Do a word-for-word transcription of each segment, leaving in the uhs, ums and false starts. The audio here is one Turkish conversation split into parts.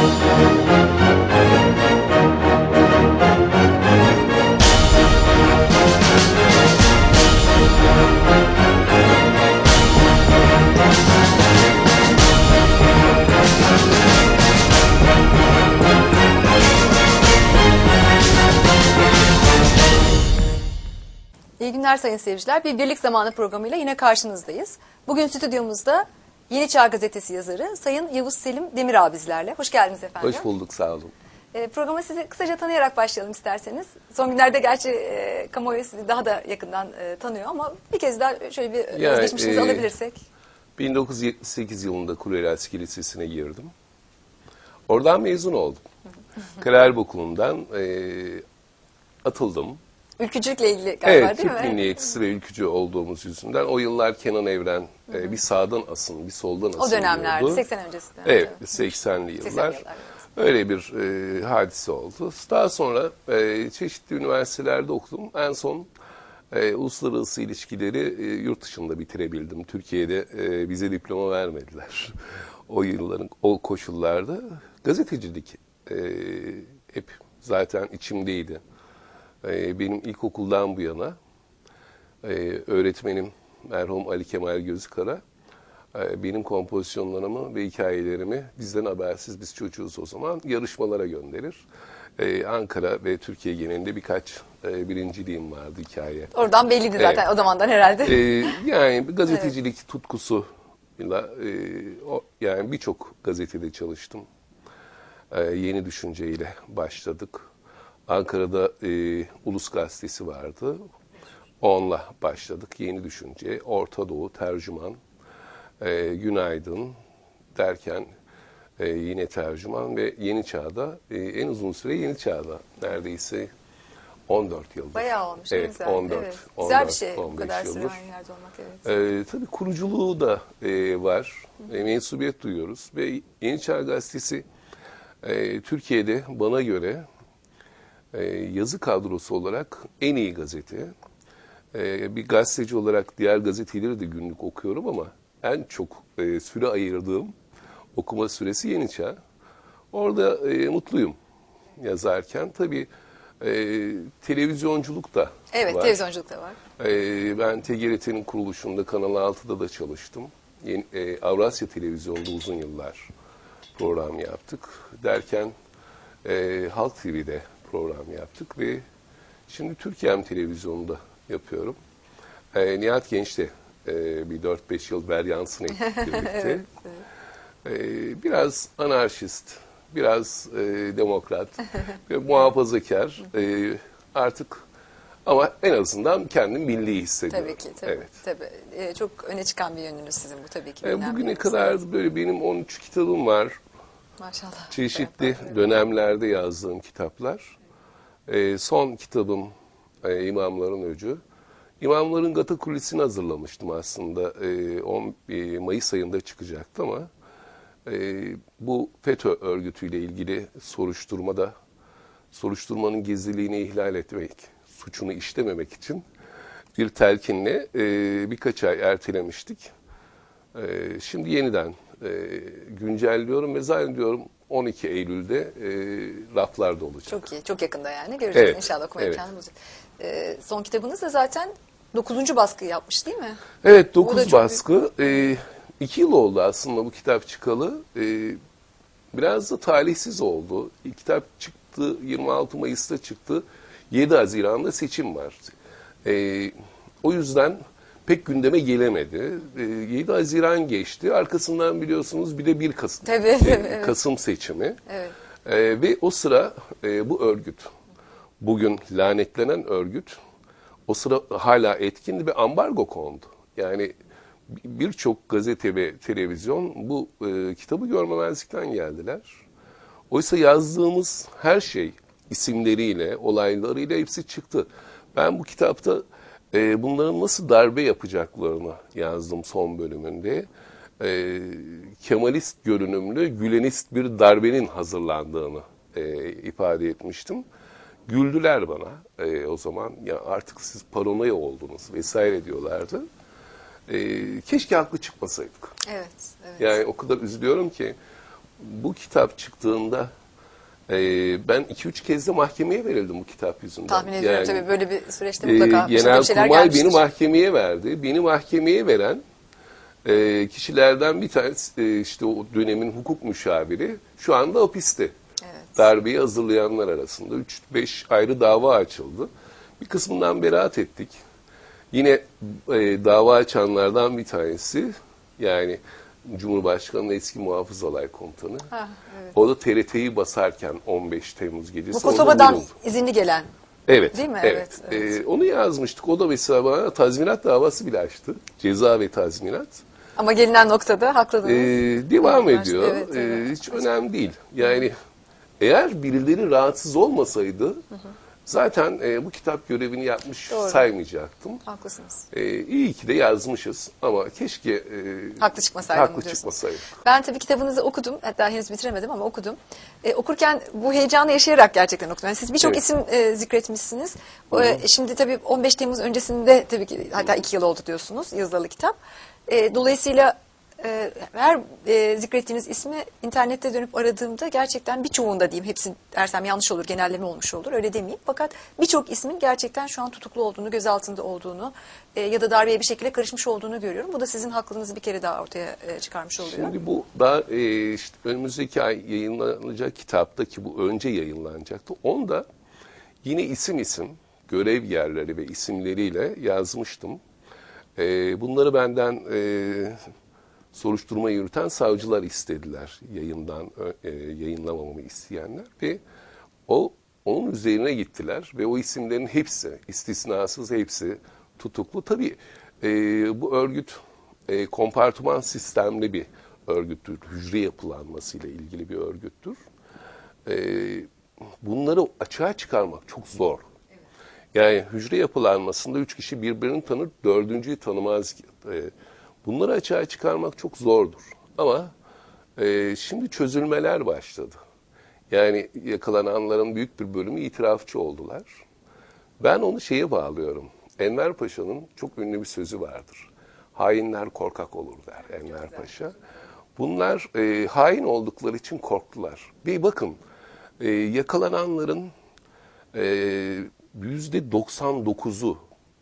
İyi günler sayın seyirciler. Bir Birlik Zamanı programıyla yine karşınızdayız. Bugün stüdyomuzda Yeni Çağ Gazetesi yazarı Sayın Yavuz Selim Demir bizlerle. Hoş geldiniz efendim. Hoş bulduk, sağ olun. E, programa sizi kısaca tanıyarak başlayalım isterseniz. Son günlerde gerçi e, kamuoyu sizi daha da yakından e, tanıyor ama bir kez daha şöyle bir yani, özgeçmişinizi e, alabilirsek. bin dokuz yüz yetmiş sekiz yılında Kureyli Askeri Lisesi'ne girdim. Oradan mezun oldum. Karayelp Okulu'ndan e, atıldım. Ülkücülükle ilgili galiba evet, değil mi? Evet, Türk milliyetçisi ve ülkücü olduğumuz yüzünden o yıllar Kenan Evren e, bir sağdan asın, bir soldan asın O dönemlerde, diyordu. seksen öncesinde. Evet, seksenli yıllar. seksenli yıllar evet. Öyle bir e, hadise oldu. Daha sonra e, çeşitli üniversitelerde okudum. En son e, uluslararası ilişkileri e, yurt dışında bitirebildim. Türkiye'de e, bize diploma vermediler. O yılların, o koşullarda gazetecilik e, hep zaten içimdeydi. E, benim ilkokuldan bu yana e, öğretmenim merhum Ali Kemal Gözükara e, benim kompozisyonlarımı ve hikayelerimi bizden habersiz, biz çocuğuz o zaman, yarışmalara gönderir. E, Ankara ve Türkiye genelinde birkaç e, birinciliğim vardı hikaye. Oradan belliydi zaten evet. O zamandan herhalde. E, yani bir gazetecilik evet. tutkusuyla e, o, yani birçok gazetede çalıştım. E, Yeni Düşünce ile başladık. Ankara'da e, Ulus Gazetesi vardı. Onunla başladık. Yeni Düşünce, Orta Doğu, Tercüman, e, Günaydın derken e, yine Tercüman ve Yeni Çağ'da e, en uzun süre Yeni Çağ'da neredeyse on dört yıldır. Bayağı olmuş. Evet, güzel. on dört, evet. on dört, güzel bir şey on bu beş kadar yıldır. süre aynı yerde olmak. Evet. E, tabii kuruculuğu da e, var. E, mensubiyet duyuyoruz ve Yeni Çağ Gazetesi e, Türkiye'de bana göre e, yazı kadrosu olarak en iyi gazete. E, bir gazeteci olarak diğer gazeteleri de günlük okuyorum ama en çok e, süre ayırdığım okuma süresi Yeni Çağ. Orada e, mutluyum yazarken. Tabii e, televizyonculuk da evet, var. televizyonculuk da var. E, ben T G R T'nin kuruluşunda Kanal altıda da çalıştım. Yeni, e, Avrasya Televizyonu'nda uzun yıllar program yaptık. Derken e, Halk T V'de program yaptık ve şimdi Türkiye'm Televizyonu'nda yapıyorum. E, Nihat Genç'le e, bir dört beş yıl veryansını ettik birlikte. evet, evet. E, biraz anarşist, biraz e, demokrat, ve muhafazakar e, artık ama en azından kendim milli hissediyorum. Tabii ki. Tabii, evet. tabii. E, çok öne çıkan bir yönünüz sizin bu tabii ki. E, bugüne kadar böyle benim on üç kitabım var. Maşallah. Çeşitli evet. dönemlerde yazdığım kitaplar. E, son kitabım e, İmamların Öcü. İmamların Gata Kulisi'ni hazırlamıştım aslında. E, on Mayıs ayında çıkacaktı ama e, bu FETÖ örgütüyle ilgili soruşturmada soruşturmanın gizliliğini ihlal etmek, suçunu işlememek için bir telkinle e, birkaç ay ertelemiştik. E, şimdi yeniden e, güncelliyorum ve zannediyorum on iki Eylül'de e, raflarda olacak. Çok iyi, çok yakında yani. Göreceğiz evet, inşallah okuma evet. imkanımız. E, son kitabınız da zaten dokuzuncu baskı yapmış değil mi? Evet, dokuz baskı. Büyük... E, iki yıl oldu aslında bu kitap çıkalı. E, biraz da talihsiz oldu. İlk kitap çıktı, yirmi altı Mayıs'ta çıktı. yedi Haziran'da seçim var. E, o yüzden pek gündeme gelemedi. E, yedi Haziran geçti. Arkasından biliyorsunuz bir de bir Kasım, tabii, e, tabii, evet. Kasım seçimi. Evet. E, ve o sıra e, bu örgüt, bugün lanetlenen örgüt, o sıra hala etkindi ve ambargo kondu. Yani birçok gazete ve televizyon bu e, kitabı görmemezlikten geldiler. Oysa yazdığımız her şey isimleriyle, olaylarıyla hepsi çıktı. Ben bu kitapta e, bunların nasıl darbe yapacaklarını yazdım son bölümünde. E, Kemalist görünümlü, Gülenist bir darbenin hazırlandığını e, ifade etmiştim. Güldüler bana e, o zaman. Ya artık siz paranoya oldunuz vesaire diyorlardı. E, keşke haklı çıkmasaydık. Evet, evet. Yani o kadar üzülüyorum ki bu kitap çıktığında e, ben iki üç kez de mahkemeye verildim bu kitap yüzünden. Tahmin ediyorum yani, tabii böyle bir süreçte mutlaka e, bir şeyler Genelkurmay gelmiştir. beni mahkemeye verdi. Beni mahkemeye veren e, kişilerden bir tanesi e, işte o dönemin hukuk müşaviri şu anda hapiste. Evet. Darbeyi hazırlayanlar arasında üç beş ayrı dava açıldı. Bir kısmından beraat ettik. Yine e, dava açanlardan bir tanesi, yani Cumhurbaşkanı'nın eski muhafız alay komutanı. Ha, evet. O da T R T'yi basarken on beş Temmuz gecesi. Bu Kosova'dan vuruldu. izinli gelen. Evet. Değil mi? Evet. Evet, evet. E, onu yazmıştık. O da mesela bana tazminat davası bile açtı. Ceza ve tazminat. Ama gelinen noktada haklıdınız. E, devam Evet, ediyor. evet, E, evet. hiç önemli değil. Yani eğer birileri rahatsız olmasaydı... Hı hı. Zaten e, bu kitap görevini yapmış Doğru. saymayacaktım. Haklısınız. E, iyi ki de yazmışız ama keşke e, haklı çıkmasaydım. Haklı çıkmasaydık. Ben tabii kitabınızı okudum. Hatta henüz bitiremedim ama okudum. E, okurken bu heyecanı yaşayarak gerçekten okudum. Yani siz birçok Evet. isim e, zikretmişsiniz. E, şimdi tabii on beş Temmuz öncesinde tabii ki hatta iki yıl oldu diyorsunuz yazılı kitap. E, dolayısıyla e, her e, zikrettiğiniz ismi internette dönüp aradığımda gerçekten birçoğunda diyeyim, hepsini dersem yanlış olur, genelleme olmuş olur, öyle demeyeyim. Fakat birçok ismin gerçekten şu an tutuklu olduğunu, gözaltında olduğunu e, ya da darbeye bir şekilde karışmış olduğunu görüyorum. Bu da sizin haklılığınızı bir kere daha ortaya e, çıkarmış oluyor. Şimdi bu da e, işte önümüzdeki ay yayınlanacak kitapta, ki bu önce yayınlanacaktı. Onda yine isim isim görev yerleri ve isimleriyle yazmıştım. E, bunları benden e, soruşturma yürüten savcılar istediler, yayından e, yayınlamamamı isteyenler ve o onun üzerine gittiler ve o isimlerin hepsi, istisnasız hepsi tutuklu. Tabii e, bu örgüt e, kompartıman sistemli bir örgüttür, hücre yapılanmasıyla ilgili bir örgüttür. E, bunları açığa çıkarmak çok zor. Yani hücre yapılanmasında üç kişi birbirini tanır, dördüncüyü tanımaz. E, bunları açığa çıkarmak çok zordur. Ama e, şimdi çözülmeler başladı. Yani yakalananların büyük bir bölümü itirafçı oldular. Ben onu şeye bağlıyorum. Enver Paşa'nın çok ünlü bir sözü vardır. Hainler korkak olur der Enver Paşa. Bunlar e, hain oldukları için korktular. Bir bakın, e, yakalananların e, yüzde doksan dokuzu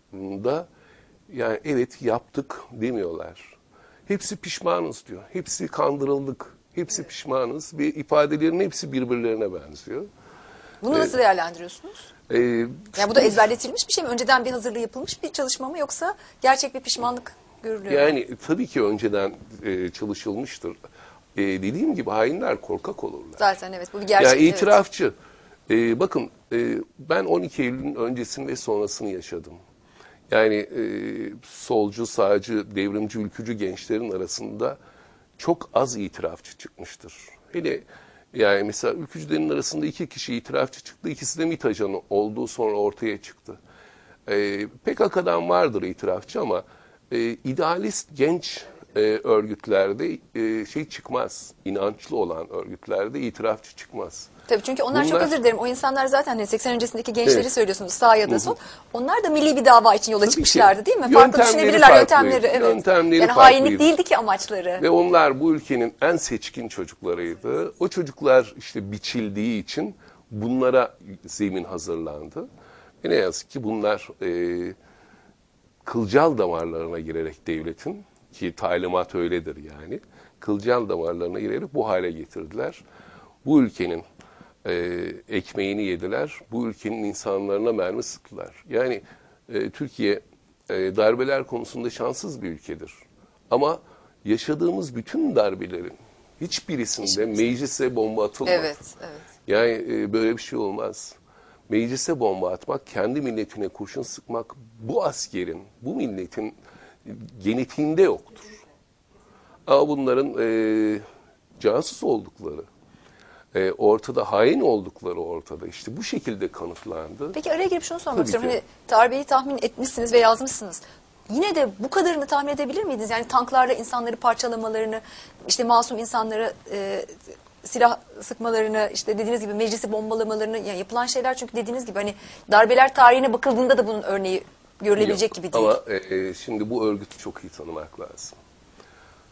da yani evet yaptık demiyorlar. Hepsi pişmanız diyor. Hepsi kandırıldık. Hepsi pişmanız ve ifadelerin hepsi birbirlerine benziyor. Bunu nasıl değerlendiriyorsunuz? Ee, Yani bu da ezberletilmiş bir şey mi? Önceden bir hazırlığı yapılmış bir çalışma mı, yoksa gerçek bir pişmanlık görülüyor mu? Yani tabii ki önceden e, çalışılmıştır. E, dediğim gibi hainler korkak olurlar. Zaten evet, bu bir gerçek. Yani itirafçı. Evet. E, bakın e, ben on iki Eylül'ün öncesini ve sonrasını yaşadım. Yani e, solcu, sağcı, devrimci, ülkücü gençlerin arasında çok az itirafçı çıkmıştır. Hele yani mesela ülkücülerin arasında iki kişi itirafçı çıktı. İkisi de MİT ajanı olduğu sonra ortaya çıktı. E, P K K'dan vardır itirafçı ama e, idealist genç e, örgütlerde e, şey çıkmaz. İnançlı olan örgütlerde itirafçı çıkmaz. Tabii, çünkü onlar, Bunlar, çok özür dilerim, o insanlar zaten hani seksen öncesindeki gençleri evet. söylüyorsunuz, sağ ya da sol. Onlar da milli bir dava için yola Tabii çıkmışlardı ki. değil mi? Farklı Yöntemleri düşünebilirler farklıydı. yöntemleri. Evet. Yöntemleri yani farklıydı. hainlik değildi ki amaçları. Ve onlar bu ülkenin en seçkin çocuklarıydı. O çocuklar işte biçildiği için bunlara zemin hazırlandı. Ve ne yazık ki bunlar e, kılcal damarlarına girerek devletin, ki talimat öyledir yani, kılcal damarlarına girerek bu hale getirdiler. Bu ülkenin e, ekmeğini yediler, bu ülkenin insanlarına mermi sıktılar. Yani e, Türkiye e, darbeler konusunda şanssız bir ülkedir. Ama yaşadığımız bütün darbelerin hiçbirisinde Hiçbirisinde. meclise bomba atılmadı. Evet, evet. Yani e, böyle bir şey olmaz. Meclise bomba atmak, kendi milletine kurşun sıkmak bu askerin, bu milletin genetiğinde yoktur. Ama bunların e, casus oldukları, e, ortada, hain oldukları ortada. İşte bu şekilde kanıtlandı. Peki araya girip şunu sormak Tabii istiyorum. ki. Hani darbeyi tahmin etmişsiniz ve yazmışsınız. Yine de bu kadarını tahmin edebilir miydiniz? Yani tanklarla insanları parçalamalarını, işte masum insanlara e, silah sıkmalarını, işte dediğiniz gibi meclisi bombalamalarını, yani yapılan şeyler, çünkü dediğiniz gibi hani darbeler tarihine bakıldığında da bunun örneği görülebilecek Yok. gibi değil. Ama e, şimdi bu örgütü çok iyi tanımak lazım.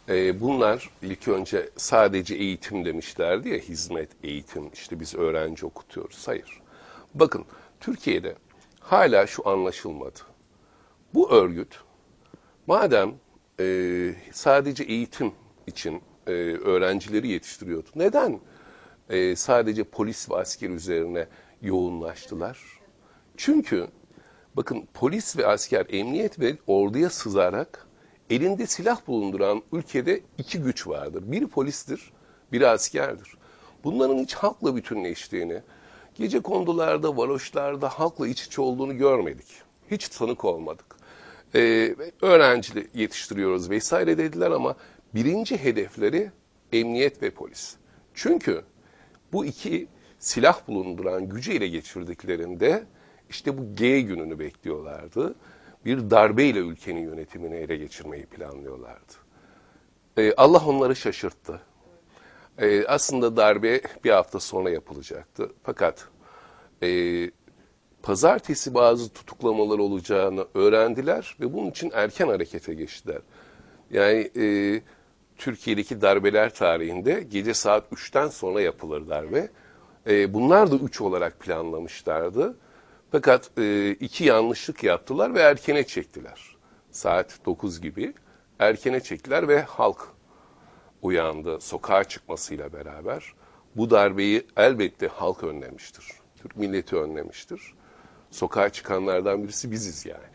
E, bunlar ilk önce sadece eğitim demişlerdi ya, hizmet, eğitim, işte biz öğrenci okutuyoruz. Hayır. Bakın Türkiye'de hala şu anlaşılmadı. Bu örgüt madem e, sadece eğitim için e, öğrencileri yetiştiriyordu, neden e, sadece polis ve asker üzerine yoğunlaştılar? Çünkü bakın polis ve asker, emniyet ve orduya sızarak elinde silah bulunduran ülkede iki güç vardır. Biri polistir, biri askerdir. Bunların hiç halkla bütünleştiğini, gecekondularda, varoşlarda halkla iç içe olduğunu görmedik. Hiç tanık olmadık. Ee, öğrenci yetiştiriyoruz vesaire dediler ama birinci hedefleri emniyet ve polis. Çünkü bu iki silah bulunduran gücü ele geçirdiklerinde işte bu G gününü bekliyorlardı. Bir darbeyle ülkenin yönetimini ele geçirmeyi planlıyorlardı. Ee, Allah onları şaşırttı. Ee, aslında darbe bir hafta sonra yapılacaktı. Fakat e, pazartesi bazı tutuklamalar olacağını öğrendiler ve bunun için erken harekete geçtiler. Yani e, Türkiye'deki darbeler tarihinde gece saat üçten sonra yapılır darbe. E, bunlar da üç olarak planlamışlardı. Fakat e, iki yanlışlık yaptılar ve erkene çektiler. Saat dokuz gibi erkene çektiler ve halk uyandı sokağa çıkmasıyla beraber. Bu darbeyi elbette halk önlemiştir. Türk milleti önlemiştir. Sokağa çıkanlardan birisi biziz yani.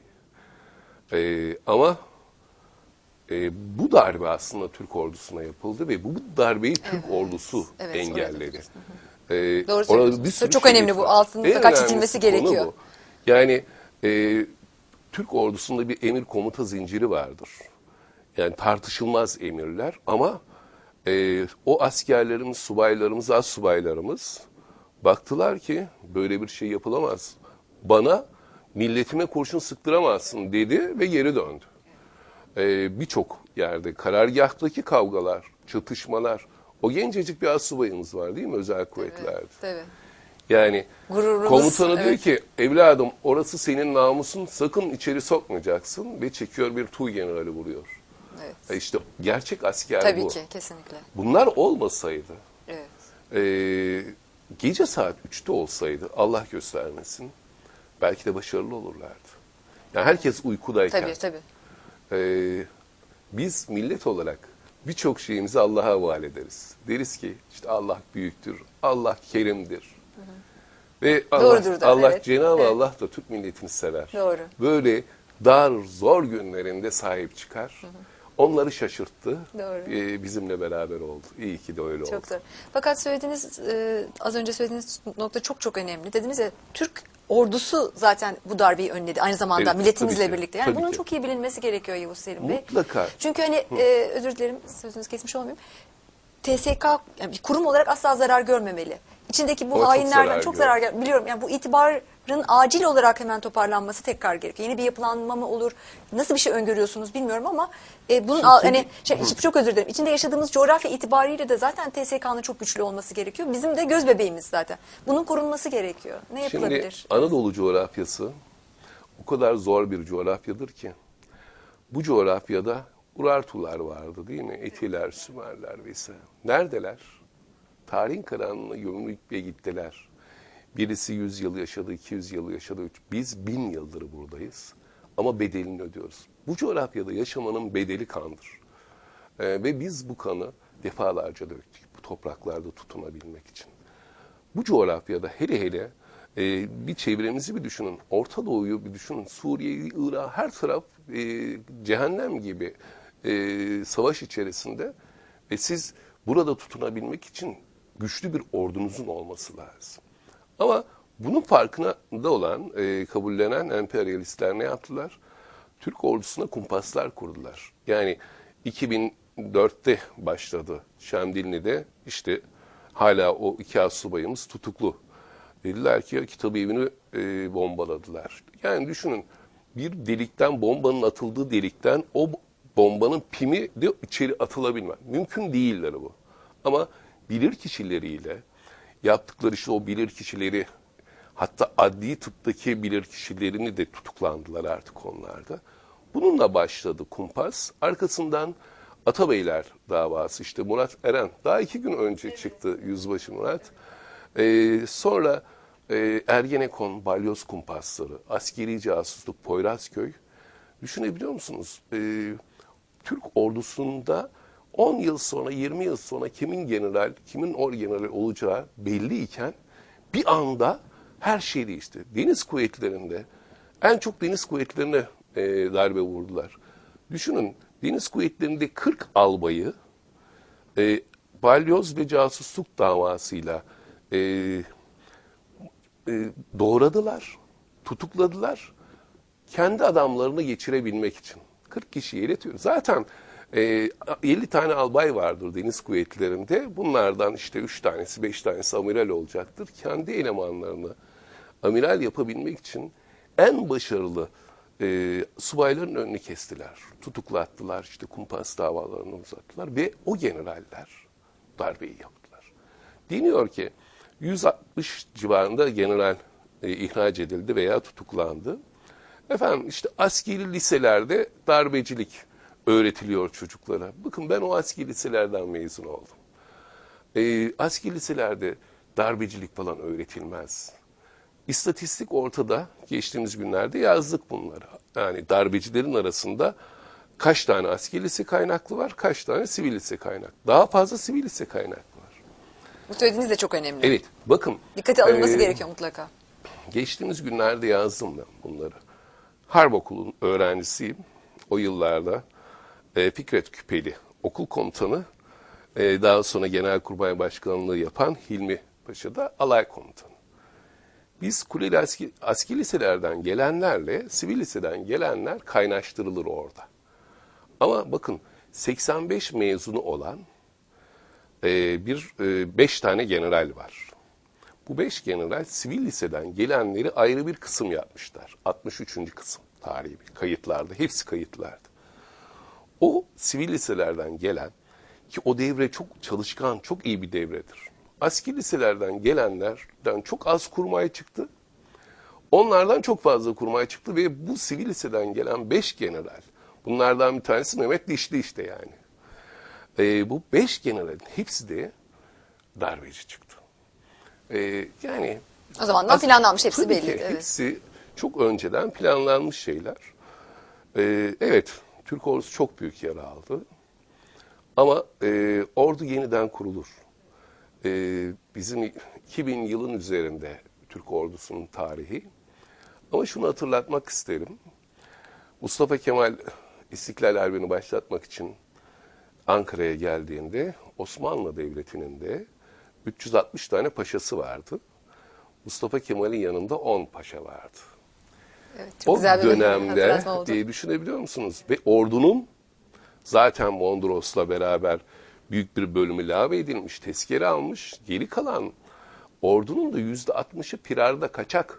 E, ama e, bu darbe aslında Türk ordusuna yapıldı ve bu darbeyi Türk Evet. ordusu Evet, engelledi. Ee, Ee, Doğru orada söylüyorsunuz. bir sürü Çok şey önemli bu. var. Altının En mutlaka önemlisi çizilmesi konu gerekiyor. bu. Yani e, Türk ordusunda bir emir komuta zinciri vardır. Yani tartışılmaz emirler ama e, o askerlerimiz, subaylarımız, az subaylarımız baktılar ki böyle bir şey yapılamaz. Bana milletime kurşun sıktıramazsın dedi ve geri döndü. E, Birçok yerde karargahtaki kavgalar, çatışmalar. O gencecik bir astsubayımız var değil mi özel kuvvetlerde? Evet, tabii. Yani Gururumuz, komutanı evet. diyor ki evladım orası senin namusun, sakın içeri sokmayacaksın ve çekiyor bir Tuğ generali vuruyor. Evet. E işte gerçek asker Tabii bu. ki, kesinlikle. Bunlar olmasaydı, Evet. e, gece saat üçte olsaydı Allah göstermesin belki de başarılı olurlardı. Yani herkes uykudayken. Tabii, tabii. Ee, biz millet olarak birçok şeyimizi Allah'a havale ederiz. Deriz ki işte Allah büyüktür, Allah kerimdir. Hı hı. Ve Allah, Doğrudur da, Allah evet. Cenab-ı Evet. Allah da Türk milletini sever. Doğru. Böyle dar, zor günlerinde sahip çıkar. Hı hı. Onları şaşırttı. Doğru. Ee, bizimle beraber oldu. İyi ki de öyle oldu. Çok doğru. Fakat söylediğiniz, e, az önce söylediğiniz nokta çok çok önemli. Dediniz ya, Türk ordusu zaten bu darbeyi önledi. Aynı zamanda Evet, milletimizle tabii ki, birlikte. Yani tabii bunun ki. çok iyi bilinmesi gerekiyor Yavuz Selim Bey. Mutlaka. Çünkü hani e, özür dilerim, sözünüzü kesmiş olmayayım. T S K yani bir kurum olarak asla zarar görmemeli. İçindeki bu Ama çok hainlerden zarar çok gördü. zarar gör. Biliyorum yani bu itibarın acil olarak hemen toparlanması tekrar gerekiyor. Yeni bir yapılanma mı olur? Nasıl bir şey öngörüyorsunuz bilmiyorum ama e, bunun al- hani şey, çok özür dilerim. İçinde yaşadığımız coğrafya itibariyle de zaten T S K'nın çok güçlü olması gerekiyor. Bizim de göz bebeğimiz zaten. Bunun korunması gerekiyor. Ne yapılabilir? Şimdi Anadolu coğrafyası o kadar zor bir coğrafyadır ki bu coğrafyada Urartular vardı değil mi? Etiler, Sümerler vesaire. Neredeler? Tarihin karanlığına gömülüp ve gittiler. Birisi yüz yıl yaşadı, iki yüz yıl yaşadı. Üç. Biz bin yıldır buradayız ama bedelini ödüyoruz. Bu coğrafyada yaşamanın bedeli kandır. Ee, ve biz bu kanı defalarca döktük bu topraklarda tutunabilmek için. Bu coğrafyada hele hele e, bir çevremizi bir düşünün. Orta Doğu'yu bir düşünün. Suriye'yi, Irak'ı her taraf e, cehennem gibi e, savaş içerisinde. Ve siz burada tutunabilmek için güçlü bir ordunuzun olması lazım. Ama bunun farkında olan, e, kabullenen emperyalistler ne yaptılar? Türk ordusuna kumpaslar kurdular. Yani iki bin dörtte başladı Şemdinli'de işte hala o iki astsubayımız tutuklu. Dediler ki kitabı evini e, bombaladılar. Yani düşünün bir delikten, bombanın atıldığı delikten o bombanın pimi de içeri atılabilmem. Mümkün değildir bu. Ama bilir kişileriyle yaptıkları işte o bilir kişileri, hatta adli tıptaki bilir kişilerini de tutuklandılar artık onlarda. Bununla başladı kumpas. Arkasından Atabeyler davası, işte Murat Eren daha iki gün önce çıktı Yüzbaşı Murat. Ee, sonra e, Ergenekon, Balyoz kumpasları, askeri casusluk, Poyrazköy. Düşünebiliyor musunuz? Ee, Türk ordusunda on yıl sonra, yirmi yıl sonra kimin general, kimin orgeneral olacağı belliyken bir anda her şey değişti. Deniz kuvvetlerinde en çok deniz kuvvetlerine e, darbe vurdular. Düşünün, deniz kuvvetlerinde kırk albayı e, balyoz ve casusluk davasıyla e, e, doğradılar, tutukladılar. Kendi adamlarını geçirebilmek için. kırk kişiyi iletiyor. Zaten e, elli tane albay vardır deniz kuvvetlerinde. Bunlardan işte üç tanesi, beş tanesi amiral olacaktır. Kendi elemanlarını amiral yapabilmek için en başarılı e, subayların önünü kestiler. Tutuklattılar, işte kumpas davalarını uzattılar ve o generaller darbeyi yaptılar. Deniyor ki yüz altmış civarında general e, ihraç edildi veya tutuklandı. Efendim işte askeri liselerde darbecilik öğretiliyor çocuklara. Bakın ben o askeri liselerden mezun oldum. E, askeri liselerde darbecilik falan öğretilmez. İstatistik ortada, geçtiğimiz günlerde yazdık bunları. Yani darbecilerin arasında kaç tane askeri lise kaynaklı var, kaç tane sivil lise kaynaklı. Daha fazla sivil lise kaynaklı var. Bu söylediğiniz de çok önemli. Evet, bakın. Dikkate alınması e, gerekiyor mutlaka. Geçtiğimiz günlerde yazdım ben bunları. Harp Okulu'nun öğrencisiyim. O yıllarda e, Fikret Küpeli okul komutanı, e, daha sonra Genelkurmay Başkanlığı yapan Hilmi Paşa da alay komutanı. Biz Kuleli askeri, askeri liselerden gelenlerle sivil liseden gelenler kaynaştırılır orada. Ama bakın seksen beş mezunu olan e, bir e, beş tane general var. Bu beş general sivil liseden gelenleri ayrı bir kısım yapmışlar. altmış üçüncü kısım tarihi bir kayıtlarda. Hepsi kayıtlarda. O sivil liselerden gelen, ki o devre çok çalışkan, çok iyi bir devredir. Askeri liselerden gelenlerden çok az kurmay çıktı. Onlardan çok fazla kurmay çıktı ve bu sivil liseden gelen beş general, bunlardan bir tanesi Mehmet Dişli işte yani. E, bu beş generalin hepsi de darbeci çıktı. Ee, yani O zamandan planlanmış, hepsi tabii belli. Ki, evet. Hepsi çok önceden planlanmış şeyler. Ee, evet, Türk ordusu çok büyük yara aldı. Ama e, ordu yeniden kurulur. E, bizim iki bin yılın üzerinde Türk ordusunun tarihi. Ama şunu hatırlatmak isterim. Mustafa Kemal İstiklal Harbi'ni başlatmak için Ankara'ya geldiğinde Osmanlı Devleti'nin de üç yüz altmış tane paşası vardı. Mustafa Kemal'in yanında on paşa vardı. Evet, çok o güzel bir dönemde diye düşünebiliyor musunuz? Ve ordunun zaten Mondros'la beraber büyük bir bölümü lave edilmiş, tezkere almış. Geri kalan ordunun da yüzde altmışı firarda kaçak.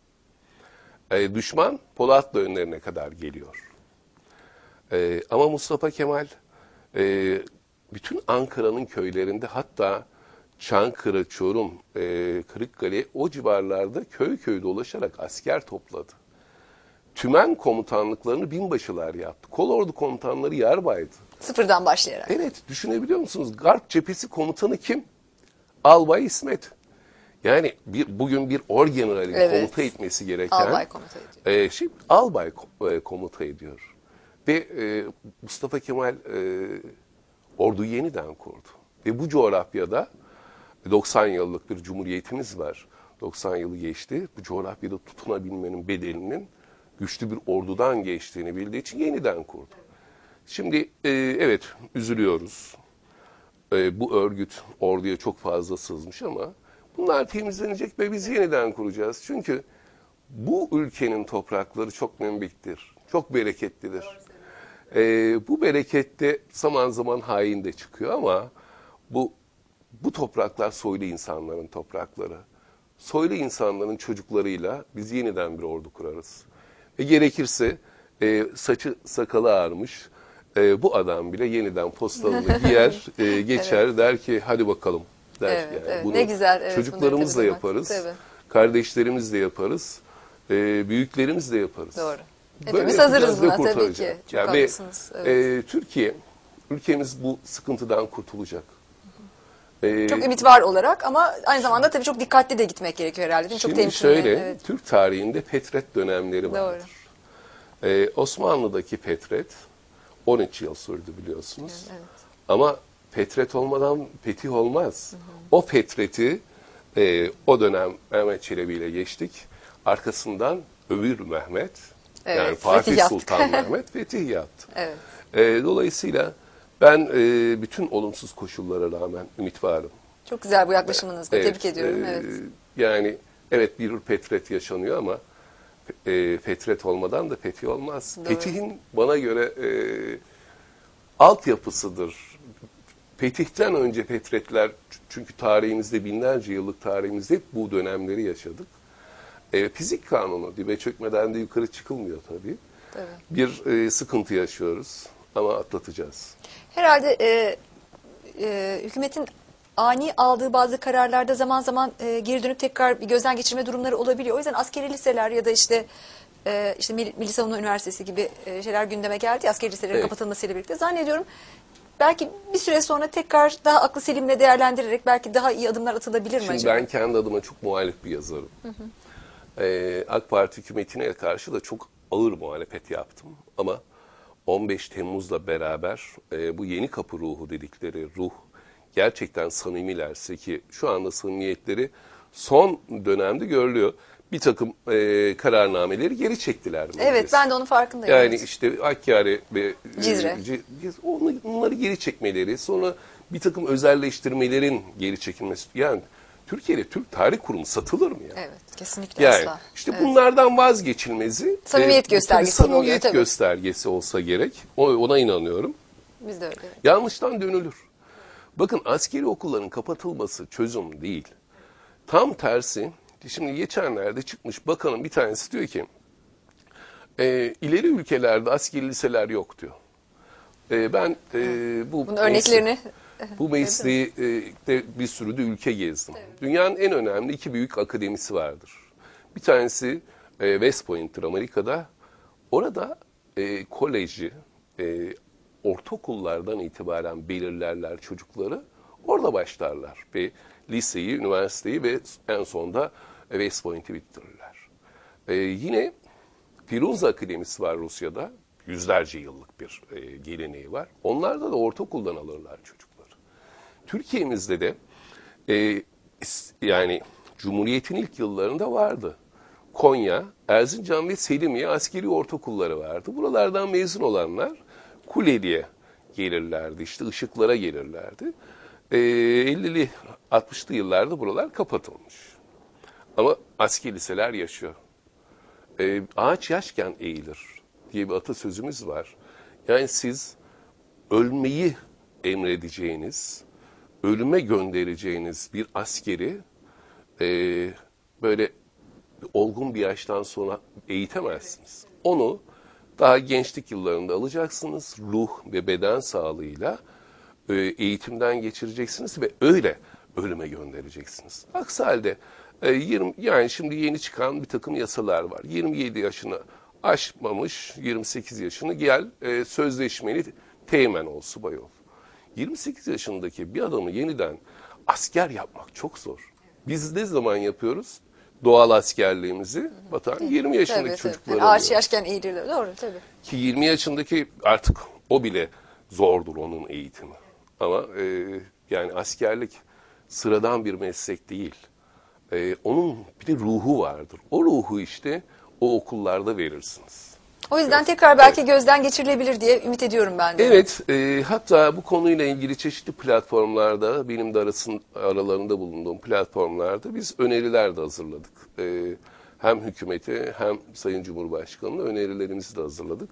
Ee, düşman Polatlı önlerine kadar geliyor. Ee, ama Mustafa Kemal e, bütün Ankara'nın köylerinde, hatta Çankırı, Çorum, e, Kırıkkale, o civarlarda köy köy dolaşarak asker topladı. Tümen komutanlıklarını binbaşılar yaptı. Kolordu komutanları yarbaydı. Sıfırdan başlayarak. Evet, düşünebiliyor musunuz? Garp cephesi komutanı kim? Albay İsmet. Yani bir, bugün bir orgeneralin evet. komuta etmesi gereken albay komuta ediyor. E, şey, albay e, komuta ediyor. Ve e, Mustafa Kemal e, orduyu yeniden kurdu. Ve bu coğrafyada doksan yıllık bir cumhuriyetimiz var. doksan yılı geçti. Bu coğrafyada tutunabilmenin bedelinin güçlü bir ordudan geçtiğini bildiği için yeniden kurdu. Şimdi e, evet üzülüyoruz. E, bu örgüt orduya çok fazla sızmış ama bunlar temizlenecek ve biz yeniden kuracağız. Çünkü bu ülkenin toprakları çok membiktir, çok bereketlidir. E, bu berekette zaman zaman hain de çıkıyor ama bu bu topraklar soylu insanların toprakları. Soylu insanların çocuklarıyla biz yeniden bir ordu kurarız. Ve gerekirse e, saçı sakalı ağarmış e, bu adam bile yeniden postalını giyer, e, geçer evet. der ki hadi bakalım der. Evet, yani. evet. Bunu ne güzel. Evet, çocuklarımızla yaparız, tabii. kardeşlerimizle yaparız, e, büyüklerimizle yaparız. Doğru. Hepimiz hazırız buna tabii ki. Çok yani haklısınız. Ve, evet. e, Türkiye ülkemiz bu sıkıntıdan kurtulacak. Ee, Çok ümit var olarak ama aynı zamanda tabii çok dikkatli de gitmek gerekiyor herhalde. Değil mi? Çok Şimdi temkinli. şöyle, Evet. Türk tarihinde Fetret dönemleri vardır. Ee, Osmanlı'daki Fetret on üç yıl sürdü biliyorsunuz. Evet, evet. Ama Fetret olmadan fetih olmaz. Hı hı. O Fetret'i e, o dönem Mehmet Çelebi ile geçtik. Arkasından Öbür Mehmet, evet, yani Fatih fetih Sultan Mehmet fetih yaptı. Evet. E, dolayısıyla ben e, bütün olumsuz koşullara rağmen ümit varım. Çok güzel bu yaklaşımınızda. Evet, Tebrik ediyorum. e, Evet. Yani evet bir Fetret yaşanıyor ama e, Fetret olmadan da fetih olmaz. Doğru. Fetihin bana göre e, altyapısıdır. Fetihten önce Fetretler, çünkü tarihimizde, binlerce yıllık tarihimizde hep bu dönemleri yaşadık. E, fizik kanunu, dibe çökmeden de yukarı çıkılmıyor tabii. Tabii. Bir e, sıkıntı yaşıyoruz ama atlatacağız. Herhalde e, e, hükümetin ani aldığı bazı kararlarda zaman zaman e, geri dönüp tekrar bir gözden geçirme durumları olabiliyor. O yüzden askeri liseler ya da işte e, işte Milli, Milli Savunma Üniversitesi gibi e, şeyler gündeme geldi. Askeri liselerin Evet. kapatılmasıyla birlikte zannediyorum belki bir süre sonra tekrar daha aklı selimle değerlendirerek belki daha iyi adımlar atılabilir mi Şimdi acaba? ben kendi adıma çok muhalif bir yazarım. Hı hı. Ee, AK Parti hükümetine karşı da çok ağır muhalefet yaptım. Ama on beş Temmuz'la beraber e, bu yeni kapı ruhu dedikleri ruh gerçekten samimilerse, ki şu anda samimiyetleri son dönemde görülüyor. Bir takım e, kararnameleri geri çektiler. Evet, meclis. ben de onun farkındayım. Yani Evet. işte Hakkari ve e, Cizre. C- onları, onları geri çekmeleri, sonra bir takım özelleştirmelerin geri çekilmesi. Yani Türkiye'de Türk Tarih Kurumu satılır mı ya? Evet, kesinlikle Yani asla. işte Evet. bunlardan vazgeçilmezi Samimiyet tabii göstergesi oluyor, samimiyet tabii. göstergesi olsa gerek. O- Ona inanıyorum. Biz de öyle. Evet. Yanlıştan dönülür. Bakın askeri okulların kapatılması çözüm değil. Tam tersi. Şimdi geçenlerde çıkmış bakanın bir tanesi diyor ki e, ileri ülkelerde askeri liseler yok diyor. E, ben e, bu Bunun örneklerini bu mesleği e, de bir sürü de ülke gezdim. Evet. Dünyanın en önemli iki büyük akademisi vardır. Bir tanesi e, West Point'tir Amerika'da. Orada e, koleji, e, ortaokullardan itibaren belirlerler çocukları. Orada başlarlar ve liseyi, üniversiteyi ve en sonunda West Point'i bitirirler. E, yine Firunze Akademisi var Rusya'da. Yüzlerce yıllık bir e, geleneği var. Onlarda da ortaokuldan alırlar çocukları. Türkiye'mizde de e, yani Cumhuriyet'in ilk yıllarında vardı. Konya, Erzincan ve Selimiye askeri ortaokulları vardı. Buralardan mezun olanlar Kuleli'ye gelirlerdi, işte Işıklar'a gelirlerdi. E, ellili altmışlı yıllarda buralar kapatılmış. Ama askeri liseler yaşıyor. E, ağaç yaşken eğilir diye bir atasözümüz var. Yani siz ölmeyi emredeceğiniz, ölüme göndereceğiniz bir askeri e, böyle olgun bir yaştan sonra eğitemezsiniz. Onu daha gençlik yıllarında alacaksınız, ruh ve beden sağlığıyla e, eğitimden geçireceksiniz ve öyle ölüme göndereceksiniz. Aksi halde e, yirmi, yani şimdi yeni çıkan bir takım yasalar var. yirmi yedi yaşını aşmamış, yirmi sekiz yaşını gel e, sözleşmeli teğmen ol, subay ol. yirmi sekiz yaşındaki bir adamı yeniden asker yapmak çok zor. Biz ne zaman yapıyoruz? Doğal askerliğimizi vatan yirmi yaşındaki tabii, çocukları tabii. Yani ağaç alıyor. yaşken eğilir. Doğru tabii. Ki yirmi yaşındaki artık o bile zordur onun eğitimi. Ama e, yani askerlik sıradan bir meslek değil. E, onun bir de ruhu vardır. O ruhu işte o okullarda verirsiniz. O yüzden tekrar belki gözden geçirilebilir diye ümit ediyorum ben de. Evet, e, hatta bu konuyla ilgili çeşitli platformlarda, benim de arasın, aralarında bulunduğum platformlarda biz öneriler de hazırladık. E, hem hükümete hem Sayın Cumhurbaşkanı'na önerilerimizi de hazırladık.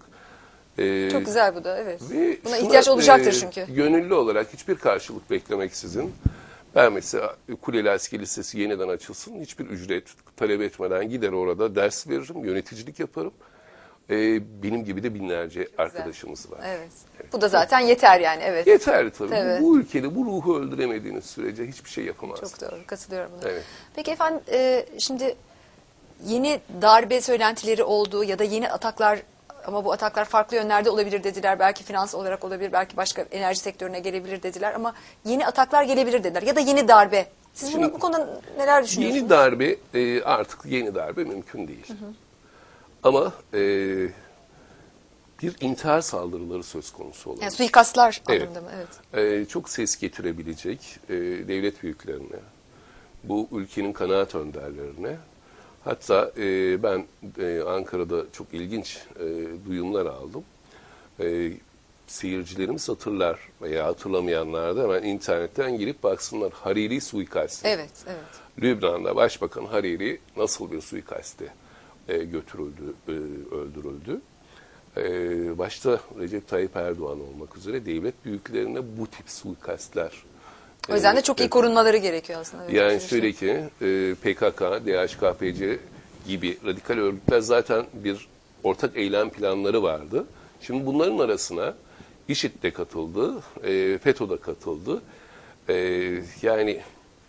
E, Çok güzel bu da, evet. ve Buna şuna, ihtiyaç olacaktır e, çünkü. Gönüllü olarak hiçbir karşılık beklemeksizin, ben mesela Kuleli Askeri Lisesi yeniden açılsın, hiçbir ücret talep etmeden gider orada ders veririm, yöneticilik yaparım. Ee, benim gibi de binlerce arkadaşımız var. Evet. evet. Bu da zaten yeter yani, evet. Yeterli tabii. tabii. Bu, bu ülkede bu ruhu öldüremediğiniz sürece hiçbir şey yapamazsınız. Çok doğru, katılıyorum buna. Evet. Peki efendim, e, şimdi yeni darbe söylentileri oldu ya da yeni ataklar ama bu ataklar farklı yönlerde olabilir dediler. Belki finans olarak olabilir, belki başka enerji sektörüne gelebilir dediler ama yeni ataklar gelebilir dediler. Ya da yeni darbe. Siz Şimdi, bunu, bu konuda neler düşünüyorsunuz? Yeni darbe e, artık yeni darbe mümkün değil. Hı hı. Ama e, bir intihar saldırıları söz konusu olabilir. Yani suikastlar evet. anlamında mı? Evet. E, çok ses getirebilecek e, devlet büyüklerine, bu ülkenin kanaat önderlerine. Hatta e, ben e, Ankara'da çok ilginç e, duyumlar aldım. E, seyircilerimiz hatırlar veya hatırlamayanlar da hemen internetten girip baksınlar. Hariri suikasti. Evet, evet. Lübnan'da Başbakan Hariri nasıl bir suikaste e, götürüldü, e, öldürüldü. E, başta Recep Tayyip Erdoğan olmak üzere devlet büyüklerine bu tip suikastler. O yüzden de e, çok iyi e, korunmaları gerekiyor aslında. Evet, yani şöyle ki e, P K K, D H K P C gibi radikal örgütler zaten bir ortak eylem planları vardı. Şimdi bunların arasına İŞİD de katıldı, e, FETÖ de katıldı. E, yani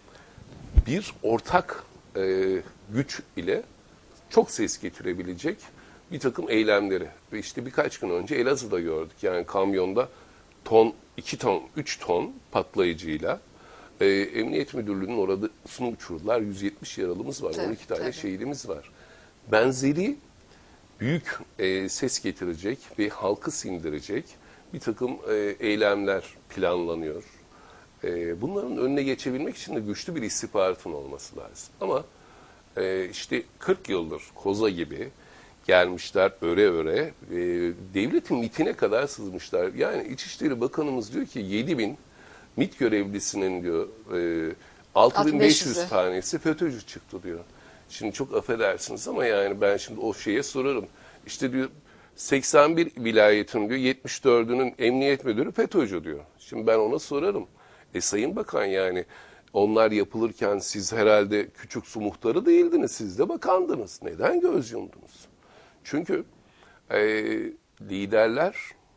bir ortak e, güç ile çok ses getirebilecek bir takım eylemleri. Ve işte birkaç gün önce Elazığ'da gördük. Yani kamyonda ton, iki ton, üç ton patlayıcıyla e, Emniyet Müdürlüğü'nün orasını uçurdular. yüz yetmiş yaralımız var, tabii, on iki tane tabii. şehidimiz var. Benzeri büyük e, ses getirecek ve halkı sindirecek bir takım e, eylemler planlanıyor. E, bunların önüne geçebilmek için de güçlü bir istihbaratın olması lazım. Ama e, işte kırk yıldır Koza gibi gelmişler öre öre e, devletin mitine kadar sızmışlar. Yani İçişleri Bakanımız diyor ki yedi bin MİT görevlisinin diyor e, altı bin beş yüz tanesi FETÖ'cü çıktı diyor. Şimdi çok affedersiniz ama yani ben şimdi o şeye sorarım. İşte diyor seksen bir vilayetin diyor yetmiş dördünün emniyet müdürü FETÖ'cü diyor. Şimdi ben ona sorarım. E Sayın Bakan yani onlar yapılırken siz herhalde küçük su muhtarı değildiniz. Siz de bakandınız. Neden göz yumdunuz? Çünkü e, liderler,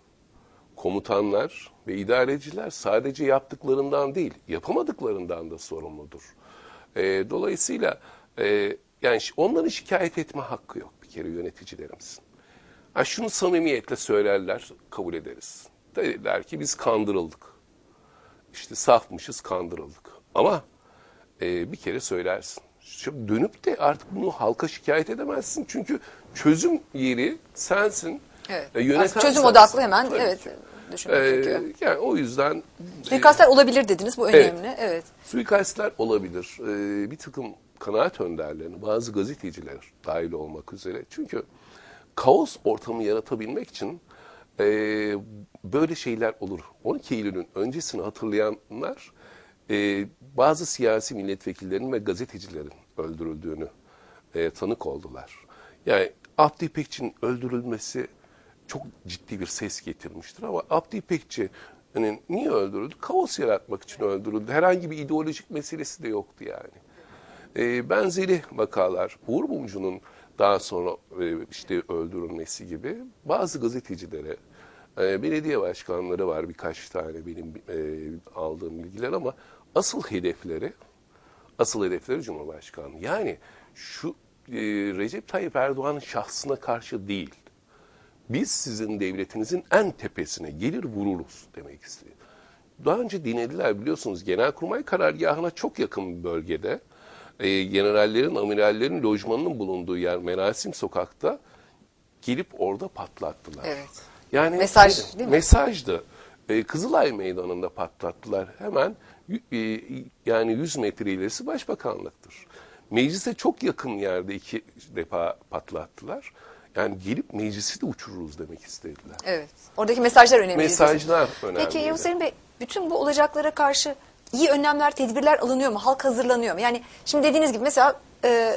komutanlar ve idareciler sadece yaptıklarından değil, yapamadıklarından da sorumludur. E, dolayısıyla e, yani onların şikayet etme hakkı yok bir kere yöneticilerimizin. Ha, şunu samimiyetle söylerler, kabul ederiz. Dediler ki biz kandırıldık. İşte safmışız, kandırıldık. Ama e, bir kere söylersin. Şimdi dönüp de artık bunu halka şikayet edemezsin. Çünkü çözüm yeri sensin. Evet. E, yöneten çözüm sensin. odaklı hemen Tabii evet ki. düşünmek E, gerekiyor. yani o yüzden Suikastlar olabilir dediniz, bu önemli. Evet. evet. Suikastlar olabilir. E, bir takım kanaat önderlerini, bazı gazeteciler dahil olmak üzere. Çünkü kaos ortamı yaratabilmek için e, böyle şeyler olur. on iki Eylül'ün öncesini hatırlayanlar e, bazı siyasi milletvekillerinin ve gazetecilerin öldürüldüğünü e, tanık oldular. Yani Abdi İpekçi'nin öldürülmesi çok ciddi bir ses getirmiştir ama Abdi İpekçi hani niye öldürüldü? Kaos yaratmak için öldürüldü. Herhangi bir ideolojik meselesi de yoktu yani. E, benzeri vakalar, Uğur Mumcu'nun daha sonra e, işte öldürülmesi gibi bazı gazetecilere, e, belediye başkanları var birkaç tane benim e, aldığım bilgiler ama asıl hedefleri, asıl hedefleri Cumhurbaşkanı. Yani şu e, Recep Tayyip Erdoğan'ın şahsına karşı değil, biz sizin devletinizin en tepesine gelir vururuz demek istiyor. Daha önce dinlediler biliyorsunuz Genelkurmay karargahına çok yakın bir bölgede e, generallerin, amirallerin lojmanının bulunduğu yer Merasim Sokak'ta gelip orada patlattılar. Evet. Yani mesaj şey, değil mi? Mesajdı. E, Kızılay Meydanı'nda patlattılar. Hemen e, yani yüz metre ilerisi Başbakanlıktır. Meclise çok yakın yerde iki defa patlattılar. Yani gelip meclisi de uçururuz demek istediler. Evet. Oradaki mesajlar önemli. Mesajlar önemli. Peki Yavuz Selim Bey, bütün bu olacaklara karşı iyi önlemler, tedbirler alınıyor mu? Halk hazırlanıyor mu? Yani şimdi dediğiniz gibi mesela e,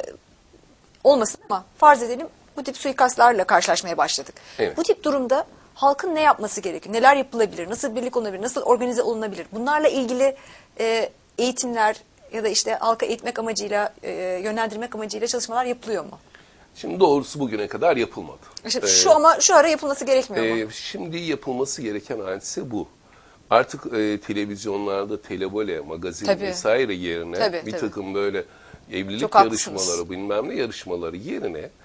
olmasın ama farz edelim bu tip suikastlarla karşılaşmaya başladık. Evet. Bu tip durumda halkın ne yapması gerekiyor? Neler yapılabilir? Nasıl birlik olunabilir? Nasıl organize olunabilir? Bunlarla ilgili e, eğitimler ya da işte halka eğitmek amacıyla, e, yönlendirmek amacıyla çalışmalar yapılıyor mu? Şimdi doğrusu bugüne kadar yapılmadı. İşte Ee, şu ama şu ara yapılması gerekmiyor mu? e, Şimdi yapılması gereken hadise bu. Artık e, televizyonlarda televole, magazin Tabii. vesaire yerine Tabii, bir tabii. takım böyle evlilik Çok yarışmaları, haklısınız. bilmem ne yarışmaları yerine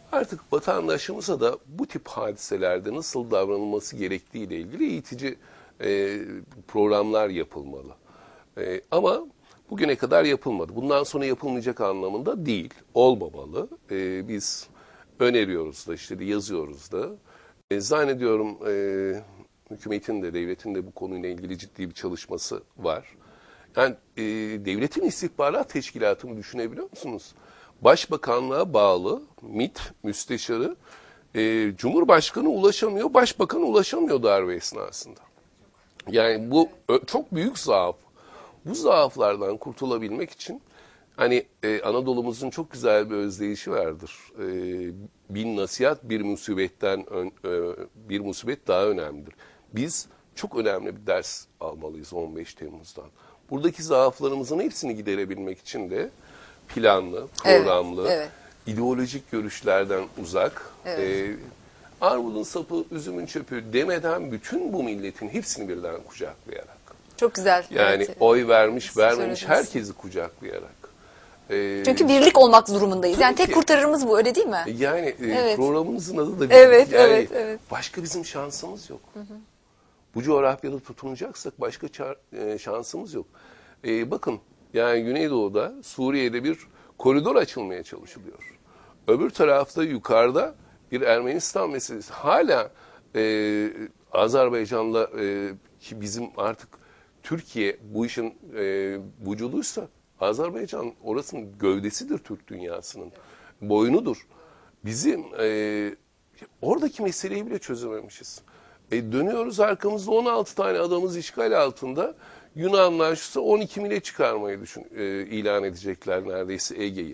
Artık vatandaşımıza da bu tip hadiselerde nasıl davranılması gerektiği ile ilgili eğitici e, programlar yapılmalı. E, ama bugüne kadar yapılmadı. Bundan sonra yapılmayacak anlamında değil, olmamalı. E, biz öneriyoruz da işte de yazıyoruz da. E, zannediyorum e, hükümetin de devletin de bu konuyla ilgili ciddi bir çalışması var. Yani e, devletin istihbarat teşkilatını düşünebiliyor musunuz? Başbakanlığa bağlı MİT müsteşarı e, Cumhurbaşkanı ulaşamıyor, Başbakan ulaşamıyor darbe esnasında. Yani bu ö, çok büyük zaaf. Bu zaaflardan kurtulabilmek için hani e, Anadolu'muzun çok güzel bir özdeyişi vardır. E, bin nasihat bir musibetten ön, e, bir musibet daha önemlidir. Biz çok önemli bir ders almalıyız on beş Temmuz'dan. Buradaki zaaflarımızın hepsini giderebilmek için de planlı, programlı, Evet, evet. ideolojik görüşlerden uzak, Evet. e, armudun sapı, üzümün çöpü demeden bütün bu milletin hepsini birden kucaklayarak. Çok güzel. Yani evet. oy vermiş, Siz vermemiş söylediniz. herkesi kucaklayarak. E, Çünkü birlik olmak durumundayız. Yani Tabii tek ki. kurtarırımız bu, öyle değil mi? Yani e, Evet. programımızın adı da birlik. Evet, yani evet, evet. Başka bizim şansımız yok. Hı hı. Bu coğrafyada tutunacaksak başka çar, e, şansımız yok. E, bakın yani Güneydoğu'da Suriye'de bir koridor açılmaya çalışılıyor. Öbür tarafta yukarıda bir Ermenistan meselesi. Hala e, Azerbaycan'la e, ki bizim artık Türkiye bu işin e, vücuduysa Azerbaycan orasının gövdesidir Türk dünyasının. Boynudur. Bizim e, oradaki meseleyi bile çözememişiz. E, dönüyoruz arkamızda on altı tane adamız işgal altında. Yunanlar şusa on iki mile çıkarmayı düşün, e, ilan edecekler neredeyse Ege'yi.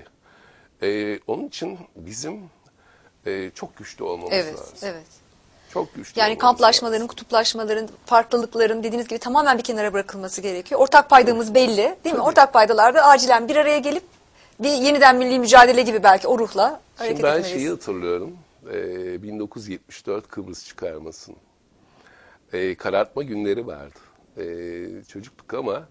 E, onun için bizim e, çok güçlü olmamız Evet, lazım. evet. Çok güçlü Yani olmamız kamplaşmaların, lazım. kutuplaşmaların, farklılıkların dediğiniz gibi tamamen bir kenara bırakılması gerekiyor. Ortak paydamız belli, değil mi? Tabii. Ortak paydalarda acilen bir araya gelip bir yeniden milli mücadele gibi belki o ruhla hareket Şimdi ben etmeliyiz. şeyi hatırlıyorum. E, bin dokuz yüz yetmiş dört Kıbrıs çıkarmasını. E, karartma günleri vardı. E, çocuktuk ama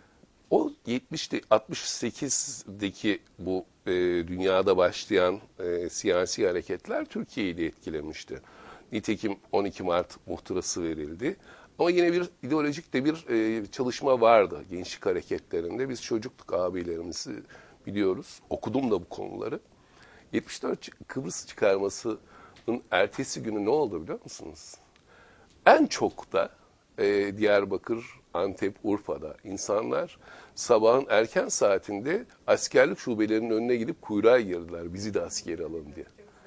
o yetmişte altmış sekizdeki bu e, dünyada başlayan e, siyasi hareketler Türkiye'yi de etkilemişti. Nitekim on iki Mart muhtırası verildi. Ama yine bir ideolojik de bir e, çalışma vardı gençlik hareketlerinde. Biz çocuktuk, abilerimizi biliyoruz. Okudum da bu konuları. yetmiş dört Kıbrıs çıkarmasının ertesi günü ne oldu biliyor musunuz? En çok da e, Diyarbakır, Antep, Urfa'da insanlar sabahın erken saatinde askerlik şubelerinin önüne gidip kuyruğa girdiler. Bizi de askeri alın diye.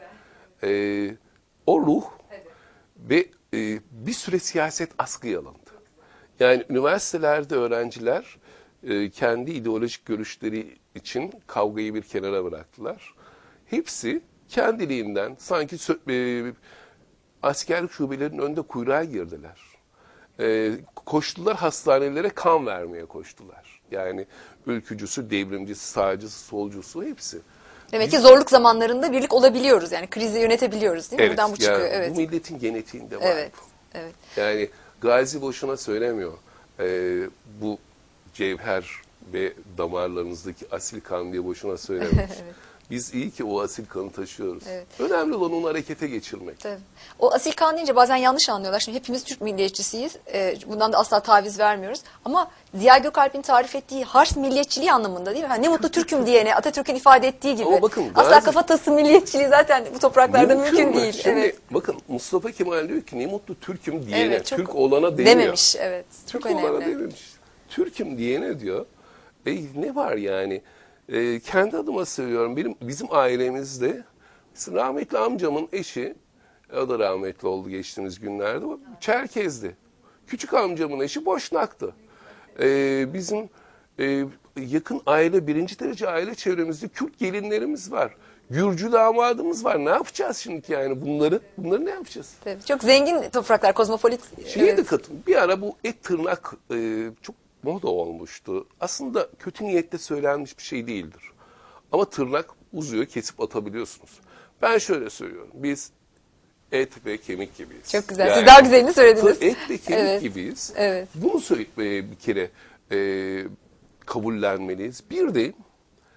E, o ruh ve e, bir süre siyaset askıya alındı. Yani üniversitelerde öğrenciler e, kendi ideolojik görüşleri için kavgayı bir kenara bıraktılar. Hepsi kendiliğinden sanki e, askerlik şubelerinin önünde kuyruğa girdiler. Ee, koştular hastanelere, kan vermeye koştular. Yani ülkücüsü, devrimcisi, sağcısı, solcusu hepsi. Demek ki zorluk zamanlarında birlik olabiliyoruz. Yani krizi yönetebiliyoruz, değil mi? Evet, Buradan bu çıkıyor. yani Evet. bu milletin genetiğinde var Evet. bu. Evet. Yani Gazi boşuna söylemiyor. Ee, bu cevher ve damarlarınızdaki asil kan diye boşuna söylemiyor. Evet. Biz iyi ki o asil kanı taşıyoruz. Evet. Önemli olan onu harekete geçirmek. Tabii. O asil kan deyince bazen yanlış anlıyorlar. Şimdi hepimiz Türk milliyetçisiyiz. Ee, bundan da asla taviz vermiyoruz. Ama Ziya Gökalp'in tarif ettiği Hars milliyetçiliği anlamında, değil mi? Yani ne mutlu Türk'üm diyene Atatürk'ün ifade ettiği gibi. Ama bakın, asla Gazi- kafatası milliyetçiliği zaten bu topraklarda mümkün, mü? değil. Şimdi evet. bakın Mustafa Kemal diyor ki ne mutlu Türk'üm diyene, Evet, çok- Türk olana demiyor. Dememiş, evet. Çok Türk olana önemli. dememiş. Türk'üm diyene diyor. E, ne var yani? E, kendi adıma söylüyorum. Benim bizim ailemizde mesela rahmetli amcamın eşi, o da rahmetli oldu geçtiğimiz günlerde. O Çerkez'di. Küçük amcamın eşi Boşnak'tı. E, bizim e, yakın aile, birinci derece aile çevremizde Kürt gelinlerimiz var. Gürcü damadımız var. Ne yapacağız şimdi yani bunları? Bunları ne yapacağız? Tabii. Çok zengin topraklar, kozmopolit. Şeye evet. de katın. Bir ara bu et tırnak e, çok moda olmuştu. Aslında kötü niyetle söylenmiş bir şey değildir. Ama tırnak uzuyor, kesip atabiliyorsunuz. Ben şöyle söylüyorum. Biz et ve kemik gibiyiz. Çok güzel. Yani, Siz daha güzelini söylediniz. Et ve kemik Evet. gibiyiz. Evet. Bunu söyle, e, bir kere e, kabullenmeliyiz. Bir de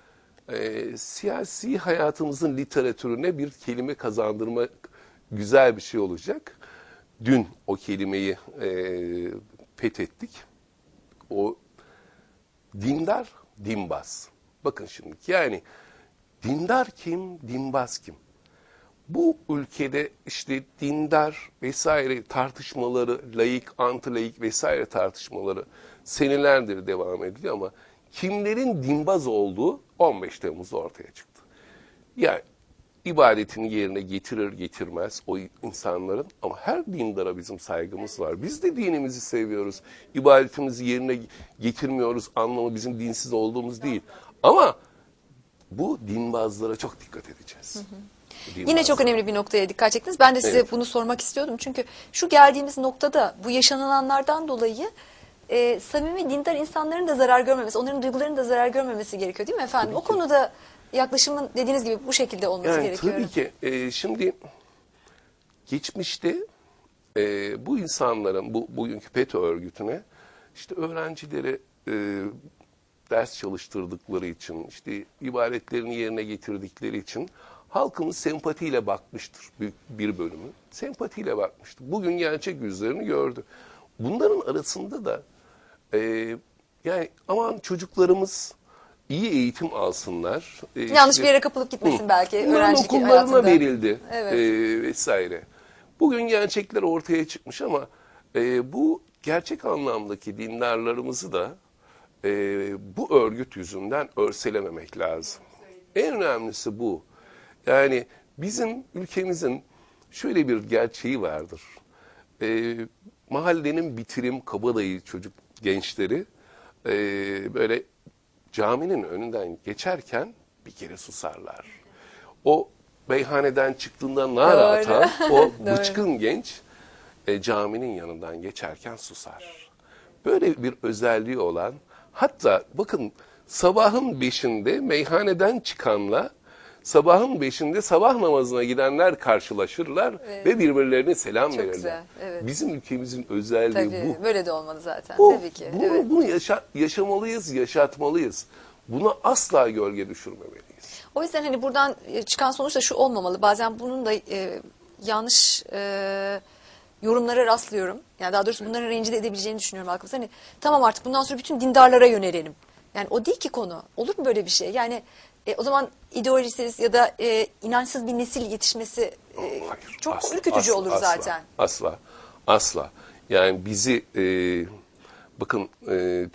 e, siyasi hayatımızın literatürüne bir kelime kazandırmak güzel bir şey olacak. Dün o kelimeyi e, fethettik. O dindar, dinbaz. Bakın şimdi yani dindar kim, dinbaz kim? Bu ülkede işte dindar vesaire tartışmaları, laik, anti-laik vesaire tartışmaları senelerdir devam ediyor ama kimlerin dinbaz olduğu on beş Temmuz'da ortaya çıktı. Yani ibadetini yerine getirir getirmez o insanların ama her dindara bizim saygımız var. Biz de dinimizi seviyoruz. İbadetimizi yerine getirmiyoruz anlamı bizim dinsiz olduğumuz değil. Ama bu dinbazlara çok dikkat edeceğiz. Hı hı. Yine çok önemli bir noktaya dikkat çektiniz. Ben de size evet. bunu sormak istiyordum. Çünkü şu geldiğimiz noktada bu yaşananlardan dolayı e, samimi dindar insanların da zarar görmemesi, onların duygularının da zarar görmemesi gerekiyor değil mi efendim? Tabii o ki. Konuda yaklaşımın dediğiniz gibi bu şekilde olması yani, gerekiyor. Tabii ki. E, şimdi geçmişte e, bu insanların, bu bugünkü FETÖ örgütüne işte öğrencileri e, ders çalıştırdıkları için, işte ibadetlerini yerine getirdikleri için halkımız sempatiyle bakmıştır büyük bir bölümü. Sempatiyle bakmıştır. Bugün gerçek yüzlerini gördü. Bunların arasında da e, yani aman çocuklarımız iyi eğitim alsınlar. E, Yanlış işte, bir yere kapılıp gitmesin hı, belki öğrencilik okullarına hayatında. verildi evet. e, vesaire. Bugün gerçekler ortaya çıkmış ama e, bu gerçek anlamdaki dindarlarımızı da e, bu örgüt yüzünden örselememek lazım. En önemlisi bu. Yani bizim ülkemizin şöyle bir gerçeği vardır. E, mahallenin bitirim kabadayı çocuk gençleri e, böyle caminin önünden geçerken bir kere susarlar. O meyhaneden çıktığında nara atan o bıçkın genç e, caminin yanından geçerken susar. Böyle bir özelliği olan hatta bakın sabahın beşinde meyhaneden çıkanla sabahın beşinde sabah namazına gidenler karşılaşırlar evet. ve birbirlerine selam Çok verirler. Güzel, evet. Bizim ülkemizin özelliği Tabii, bu. Böyle de olmalı zaten. Bu, Tabii ki. Bunu, evet. bunu yaşa, yaşamalıyız, yaşatmalıyız. Buna asla gölge düşürmemeliyiz. O yüzden hani buradan çıkan sonuç da şu olmamalı. Bazen bunun da e, yanlış e, yorumlara rastlıyorum. Yani daha doğrusu bunların rencide edebileceğini düşünüyorum halkımız. Hani tamam artık bundan sonra bütün dindarlara yönelelim. Yani o değil ki konu. Olur mu böyle bir şey? Yani e, o zaman ideolojisiz ya da e, inançsız bir nesil yetişmesi e, Hayır, çok asla, ürkütücü asla, olur asla, zaten. Asla, asla. Yani bizi e, bakın e,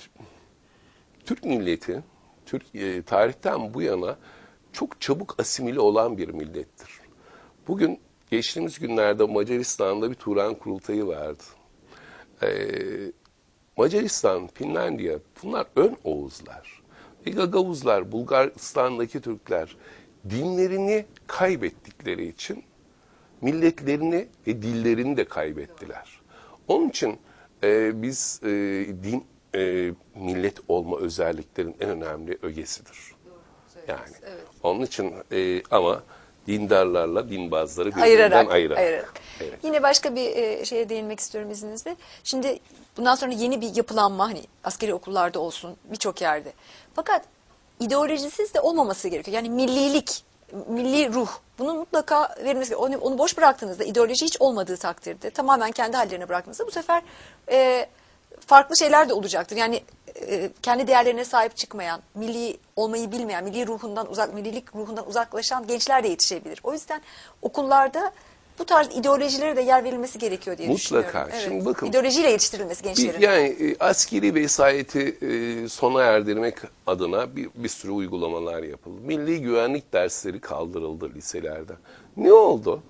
Türk milleti Türk e, tarihten bu yana çok çabuk asimile olan bir millettir. Bugün geçtiğimiz günlerde Macaristan'da bir Turan kurultayı vardı. E, Macaristan, Finlandiya bunlar ön Oğuzlar. ve Gagavuzlar, Bulgaristan'daki Türkler dinlerini kaybettikleri için milletlerini ve dillerini de kaybettiler. Onun için e, biz e, din e, millet olma özelliklerin en önemli ögesidir. Yani evet. Onun için e, ama dindarlarla dinbazları birbirinden ayırarak, ayırarak. ayırarak. Evet. Yine başka bir e, şeye değinmek istiyorum izninizle. Şimdi bundan sonra yeni bir yapılanma hani askeri okullarda olsun birçok yerde. Fakat ideolojisiz de olmaması gerekiyor. Yani millilik, milli ruh bunun mutlaka verilmesi gerekiyor. Onu, onu boş bıraktığınızda ideoloji hiç olmadığı takdirde tamamen kendi hallerine bıraktığınızda bu sefer e, farklı şeyler de olacaktır. Yani e, kendi değerlerine sahip çıkmayan, milli olmayı bilmeyen, milli ruhundan uzak, millilik ruhundan uzaklaşan gençler de yetişebilir. O yüzden okullarda bu tarz ideolojilere de yer verilmesi gerekiyor diye Mutlaka. düşünüyorum. Evet. Şimdi bakın. İdeolojiyle yetiştirilmesi gençlerin. Bir, yani e, askeri vesayeti e, sona erdirmek adına bir, bir sürü uygulamalar yapıldı. Milli güvenlik dersleri kaldırıldı liselerde. Ne oldu?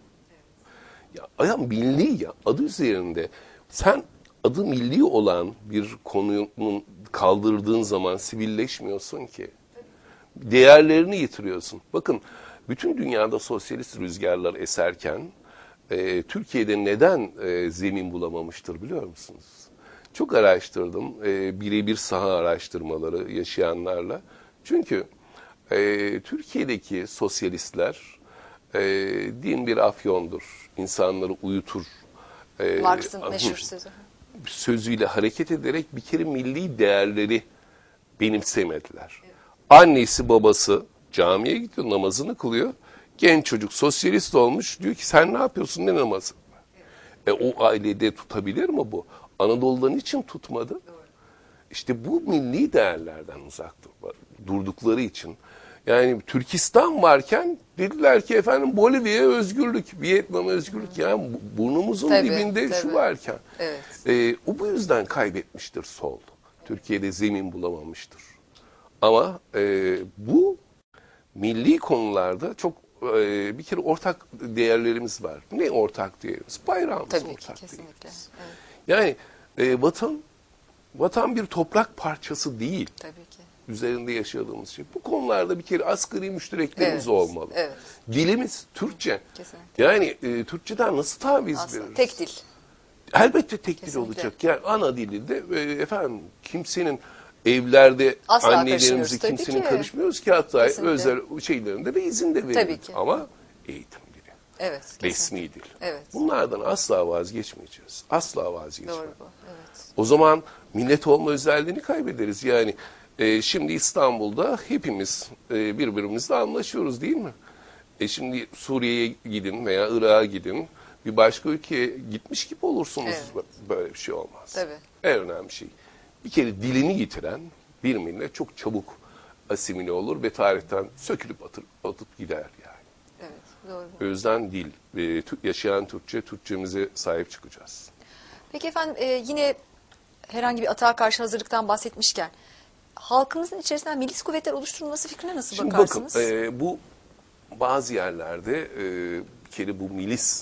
Ya, ya milli ya adı üzerinde. Sen adı milli olan bir konunun kaldırdığın zaman sivilleşmiyorsun ki. Değerlerini yitiriyorsun. Bakın bütün dünyada sosyalist rüzgarlar eserken e, Türkiye'de neden e, zemin bulamamıştır biliyor musunuz? Çok araştırdım. E, birebir saha araştırmaları yaşayanlarla. Çünkü e, Türkiye'deki sosyalistler e, din bir afyondur. İnsanları uyutur. E, Marx'ın meşhur sözü. Sözüyle hareket ederek bir kere milli değerleri benimsemediler. Evet. Annesi babası Camiye gidiyor, namazını kılıyor. Genç çocuk sosyalist olmuş. Diyor ki sen ne yapıyorsun, ne namazı? E o ailede tutabilir mi bu? Anadolu'dan için tutmadı. İşte bu milli değerlerden uzak durdukları için. Yani Türkistan varken dediler ki efendim Bolivya'ya özgürlük, Vietnam'a özgürlük. Yani burnumuzun Tabii, dibinde tabii. şu varken. Evet. E, o bu yüzden kaybetmiştir sol. Türkiye'de zemin bulamamıştır. Ama e, bu milli konularda çok e, bir kere ortak değerlerimiz var. Ne ortak değerimiz? Bayrağımız Tabii ki, ortak kesinlikle. değerimiz. Evet, Yani e, vatan vatan bir toprak parçası değil. tabii ki. Üzerinde yaşadığımız şey. Bu konularda bir kere asgari müştereklerimiz Evet, olmalı. evet. Dilimiz Türkçe. Kesinlikle. Yani e, Türkçeden nasıl taviz Aslında veririz? tek dil. Elbette tek dil Kesinlikle. olacak. Yani ana dili de e, efendim kimsenin evlerde Asla karışmıyoruz annelerimize tabii kimsenin ki. karışmıyoruz ki, hatta Kesinlikle. özel şeylerinde de izin de Tabii veriyoruz. ki. Ama eğitim dili, Evet. Kesinlikle. resmi dil. Evet. Bunlardan asla vazgeçmeyeceğiz. Asla vazgeçmeyeceğiz. Doğru bu. Evet. O zaman millet olma özelliğini kaybederiz. Yani e, şimdi İstanbul'da hepimiz e, birbirimizle anlaşıyoruz değil mi? E şimdi Suriye'ye gidin veya Irak'a gidin, bir başka ülkeye gitmiş gibi olursunuz. Evet. Böyle bir şey olmaz. Tabii. En önemli şey, bir kere dilini yitiren bir millet çok çabuk asimile olur ve tarihten sökülüp atıp, atıp gider yani. Evet. Doğru. O yüzden dil, e, Tü- yaşayan Türkçe, Türkçemize sahip çıkacağız. Peki efendim e, yine herhangi bir atağa karşı hazırlıktan bahsetmişken halkımızın içerisinden milis kuvvetler oluşturulması fikrine nasıl Şimdi bakarsınız? bakın, e, bu bazı yerlerde e, bir kere bu milis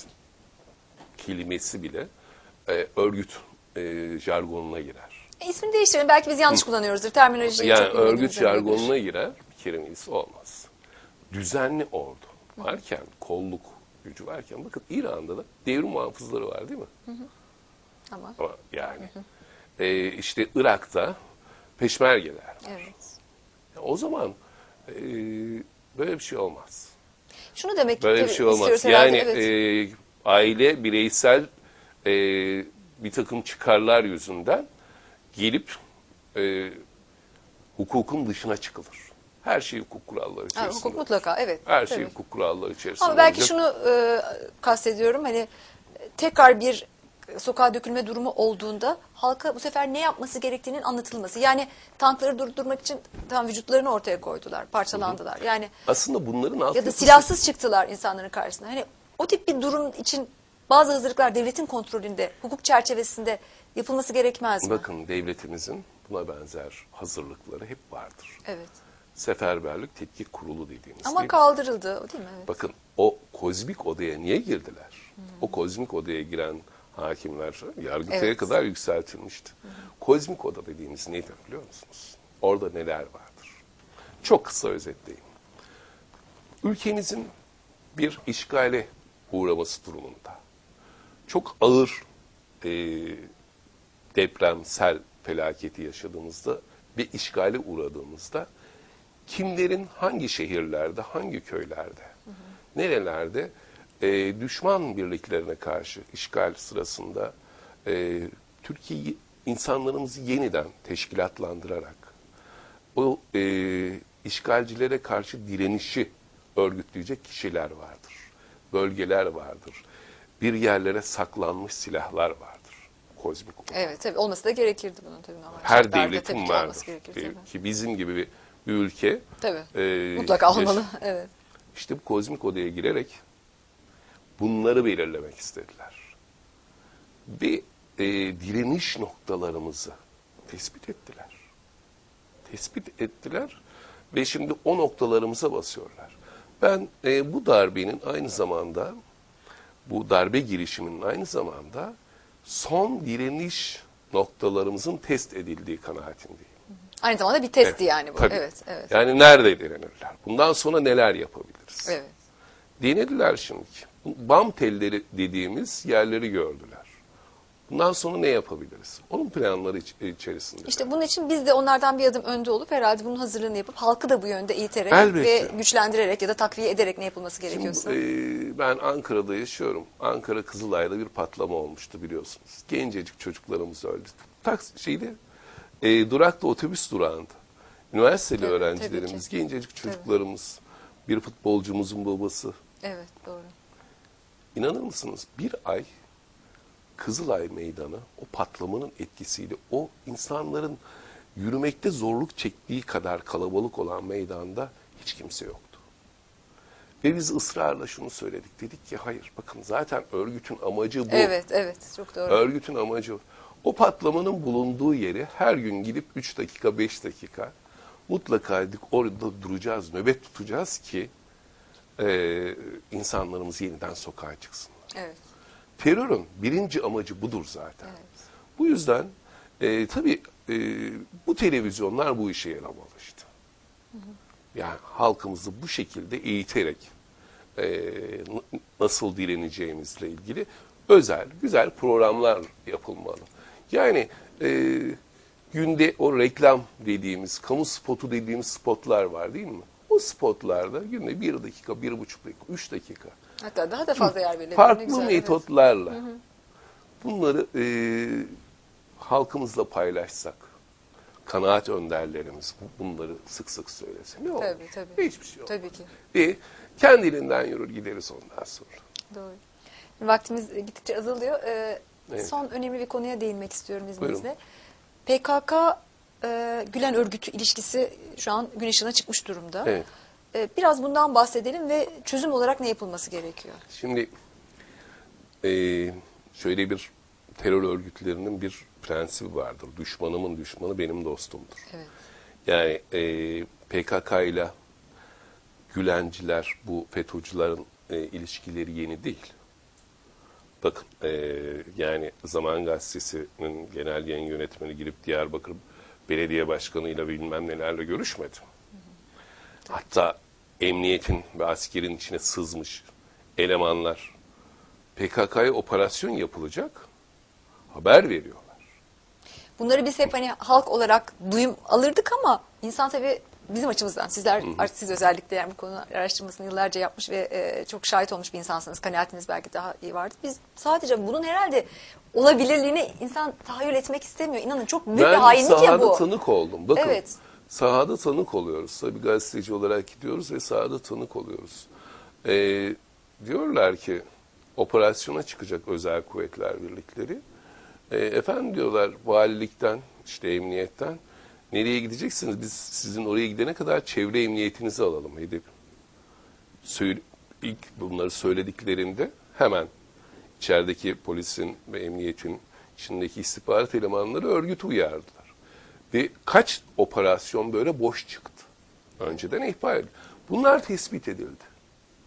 kelimesi bile e, örgüt e, jargonuna girer. E, ismini değiştirelim. Belki biz yanlış kullanıyoruzdur. Terminolojiyi Yani çok bilmediğimizden örgüt olabilir. jargonuna girer, bir kere milis olmaz. Düzenli ordu varken, kolluk gücü varken, bakın İran'da da devrim muhafızları var değil mi? Ama Ama yani e, işte Irak'ta peşmergeler var. evet. Ya o zaman e, böyle bir şey olmaz. Şunu demek Böyle bir tabii şey olmaz. istiyoruz herhalde, Yani evet. e, aile, bireysel e, bir takım çıkarlar yüzünden gelip e, hukukun dışına çıkılır. Her şey hukuk kuralları Ha, içerisinde. hukuk mutlaka, evet. Her tabii. şey hukuk kuralları içerisinde Ama belki olacak. şunu e, kastediyorum, hani e, tekrar bir sokağa dökülme durumu olduğunda halka bu sefer ne yapması gerektiğinin anlatılması. Yani tankları durdurmak için tam vücutlarını ortaya koydular, parçalandılar. Yani Aslında bunların ya da altyapısı... silahsız çıktılar insanların karşısına. Hani o tip bir durum için bazı hazırlıklar devletin kontrolünde, hukuk çerçevesinde yapılması gerekmez mi? Bakın, devletimizin buna benzer hazırlıkları hep vardır. Evet. Seferberlik Tetkik Kurulu dediğimiz. Ama değil mi? kaldırıldı, o değil mi? Evet. Bakın, o kozmik odaya niye girdiler? O kozmik odaya giren hakimler Yargıtay'a Evet. kadar yükseltilmişti. Kozmik oda dediğimiz nedir biliyor musunuz? Orada neler vardır? Çok kısa özetleyeyim. Ülkemizin bir işgale uğraması durumunda, çok ağır e, depremsel felaketi yaşadığımızda ve işgale uğradığımızda kimlerin hangi şehirlerde, hangi köylerde, hı hı. nerelerde e, düşman birliklerine karşı işgal sırasında e, Türkiye'yi, insanlarımızı yeniden teşkilatlandırarak o e, işgalcilere karşı direnişi örgütleyecek kişiler vardır. Bölgeler vardır. Bir yerlere saklanmış silahlar vardır. Kozmik oda. Evet, tabii olması da gerekirdi bunun tabii. Normal Her şartlarda tabii devletin ki vardır. olması gerekir, Ki, tabii. ki bizim gibi bir, bir ülke Tabii. e, Mutlaka yaş- olmalı. Evet. İşte bu kozmik odaya girerek bunları belirlemek istediler. Ve e, direniş noktalarımızı tespit ettiler. Tespit ettiler ve şimdi o noktalarımıza basıyorlar. Ben e, bu darbenin aynı zamanda, bu darbe girişiminin aynı zamanda son direniş noktalarımızın test edildiği kanaatindeyim. Aynı zamanda bir testti Evet, yani bu. tabii. Evet, evet. Yani nerede direnirler? Bundan sonra neler yapabiliriz? Evet. Denediler şimdi. Bam telleri dediğimiz yerleri gördüler. Bundan sonra ne yapabiliriz? Onun planları iç- içerisinde. İşte bunun için biz de onlardan bir adım önde olup herhalde bunun hazırlığını yapıp halkı da bu yönde eğiterek Elbette. ve güçlendirerek ya da takviye ederek ne yapılması Şimdi, gerekiyorsa. e, ben Ankara'da yaşıyorum. Ankara Kızılay'da bir patlama olmuştu biliyorsunuz. Gencecik çocuklarımız öldü. Taksi şeyde, e, durakta otobüs durağında. Üniversiteli Evet, öğrencilerimiz, gencecik çocuklarımız, bir futbolcumuzun babası. Evet, doğru. İnanır mısınız? Bir ay Kızılay Meydanı o patlamanın etkisiyle o insanların yürümekte zorluk çektiği kadar kalabalık olan meydanda hiç kimse yoktu. Ve biz ısrarla şunu söyledik. Dedik ki hayır bakın zaten örgütün amacı bu. Evet, evet. Çok doğru. Örgütün amacı o. O patlamanın bulunduğu yeri her gün gidip üç dakika, beş dakika mutlaka dedik orada duracağız, nöbet tutacağız ki e, insanlarımız yeniden sokağa çıksınlar. Evet. Terörün birinci amacı budur zaten. Evet. Bu yüzden e, tabii e, bu televizyonlar bu işe yaramalı işte. Hı hı. Yani halkımızı bu şekilde eğiterek e, nasıl direneceğimizle ilgili özel, güzel programlar yapılmalı. Yani e, günde o reklam dediğimiz, kamu spotu dediğimiz spotlar var değil mi? O spotlarda günde bir dakika, bir buçuk dakika, üç dakika. Hatta daha da fazla yer verilebilir. Farklı metotlarla evet. Hı hı. bunları e, halkımızla paylaşsak, kanaat önderlerimiz bunları sık sık söylese ne olur? Tabii, tabii. Hiçbir şey olmaz. Tabii ki. Ve kendiliğinden yürür gideriz ondan sonra. Doğru. Vaktimiz gittikçe azalıyor. Ee, Evet. Son önemli bir konuya değinmek istiyorum izninizle. Buyurun. P K K e, Gülen örgütü ilişkisi şu an gün ışığına çıkmış durumda. Evet. Ee, biraz bundan bahsedelim ve çözüm olarak ne yapılması gerekiyor? Şimdi e, şöyle bir terör örgütlerinin bir prensibi vardır. Düşmanımın düşmanı benim dostumdur. Evet. Yani e, P K K ile Gülenciler, bu FETÖ'cülerin e, ilişkileri yeni değil. Bakın e, yani Zaman Gazetesi'nin genel yayın yönetmeni girip Diyarbakır Belediye Başkanı'yla bilmem nelerle görüşmedi. Hı hı. Hatta emniyetin ve askerin içine sızmış elemanlar P K K'ya operasyon yapılacak haber veriyorlar. Bunları biz hep hani halk olarak duyum alırdık ama insan tabii bizim açımızdan sizler Hı hı. artık siz özellikle yani bu konu araştırmasını yıllarca yapmış ve e, çok şahit olmuş bir insansınız. Kanaatiniz belki daha iyi vardır. Biz sadece bunun herhalde olabilirliğini insan tahayyül etmek istemiyor. İnanın çok büyük Ben bir hainlik ya bu. sahada tanık oldum. Bakın Evet. sahada tanık oluyoruz. Tabii gazeteci olarak gidiyoruz ve sahada tanık oluyoruz. Ee, diyorlar ki operasyona çıkacak özel kuvvetler birlikleri. E, efendim diyorlar valilikten, işte emniyetten nereye gideceksiniz? Biz sizin oraya gidene kadar çevre emniyetinizi alalım. Hedef. Söyle, ilk bunları söylediklerinde hemen içerideki polisin ve emniyetin içindeki istihbarat elemanları örgütü uyardılar. Ve kaç operasyon böyle boş çıktı. Önceden ihbar edildi. Bunlar tespit edildi.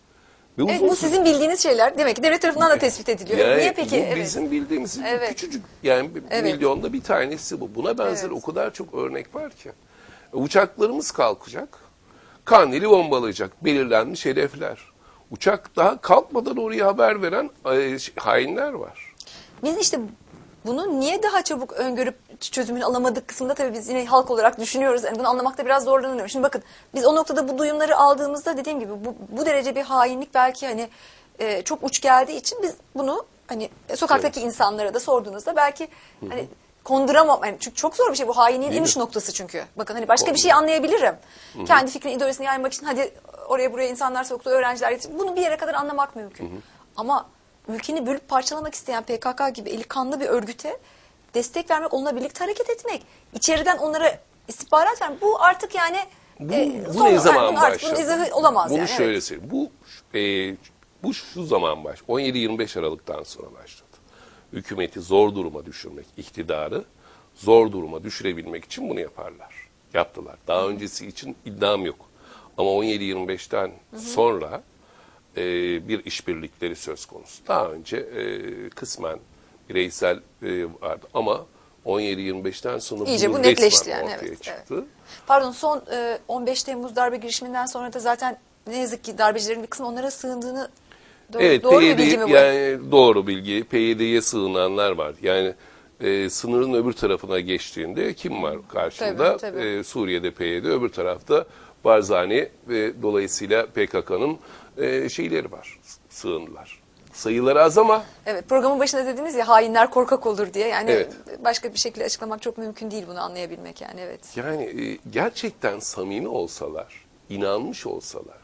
Ve Evet, uzun bu süre- sizin bildiğiniz şeyler demek ki devlet tarafından da tespit ediliyor. Yani Niye peki? bu Evet. bizim bildiğimiz Evet. küçücük yani bir Evet. milyonda bir tanesi bu. Buna benzer Evet. o kadar çok örnek var ki. E, Uçaklarımız kalkacak. Kandil'i bombalayacak belirlenmiş hedefler. Uçak daha kalkmadan oraya haber veren e, şey, hainler var. Biz işte bunu niye daha çabuk öngörüp çözümünü alamadık kısmında tabii biz yine halk olarak düşünüyoruz. Yani bunu anlamakta biraz zorlanıyoruz. Şimdi bakın biz o noktada bu duyumları aldığımızda dediğim gibi bu, bu derece bir hainlik belki hani e, çok uç geldiği için biz bunu hani e, sokaktaki Evet. insanlara insanlara da sorduğunuzda belki hani konduramam. Yani çünkü çok zor bir şey bu hainliğin Değil en uç mi? noktası çünkü. Bakın hani başka bir Doğru. şey anlayabilirim. Kendi fikrini ideolojisini yaymak için hadi oraya buraya insanlar soktu, öğrenciler yetişti. Bunu bir yere kadar anlamak mümkün. Ama ülkeni bölüp parçalamak isteyen P K K gibi eli kanlı bir örgüte destek vermek, onunla birlikte hareket etmek, içeriden onlara istihbarat vermek, bu artık yani Bu, e, bu son- ne yani zaman bunun artık başladı? bunun izahı olamaz Bunu yani. şöyle Evet. söyleyeyim. Bu, e, bu şu zaman baş. on yedi yirmi beş Aralık'tan sonra başladı. Hükümeti zor duruma düşürmek, iktidarı zor duruma düşürebilmek için bunu yaparlar. Yaptılar. Daha öncesi için iddiam yok. Ama on yedi yirmi beşten sonra e, bir işbirlikleri söz konusu. Daha önce e, kısmen bireysel e, vardı ama on yedi yirmi beşten sonra İyice bunun bu netleşti resmen yani, ortaya evet, çıktı. Pardon son e, on beş Temmuz darbe girişiminden sonra da zaten ne yazık ki darbecilerin bir kısmı onlara sığındığını doğru, Evet, doğru bir P Y D bilgi mi bu? yani doğru bilgi. P Y D'ye sığınanlar var. Yani e, sınırın öbür tarafına geçtiğinde kim var karşında? Tabii, tabii. E, Suriye'de P Y D, öbür tarafta Barzani ve dolayısıyla P K K'nın e, şeyleri var. Sığındılar. Sayıları az ama Evet, programın başında dediniz ya hainler korkak olur diye. Yani Evet. başka bir şekilde açıklamak çok mümkün değil bunu anlayabilmek yani evet. yani e, gerçekten samimi olsalar, inanmış olsalar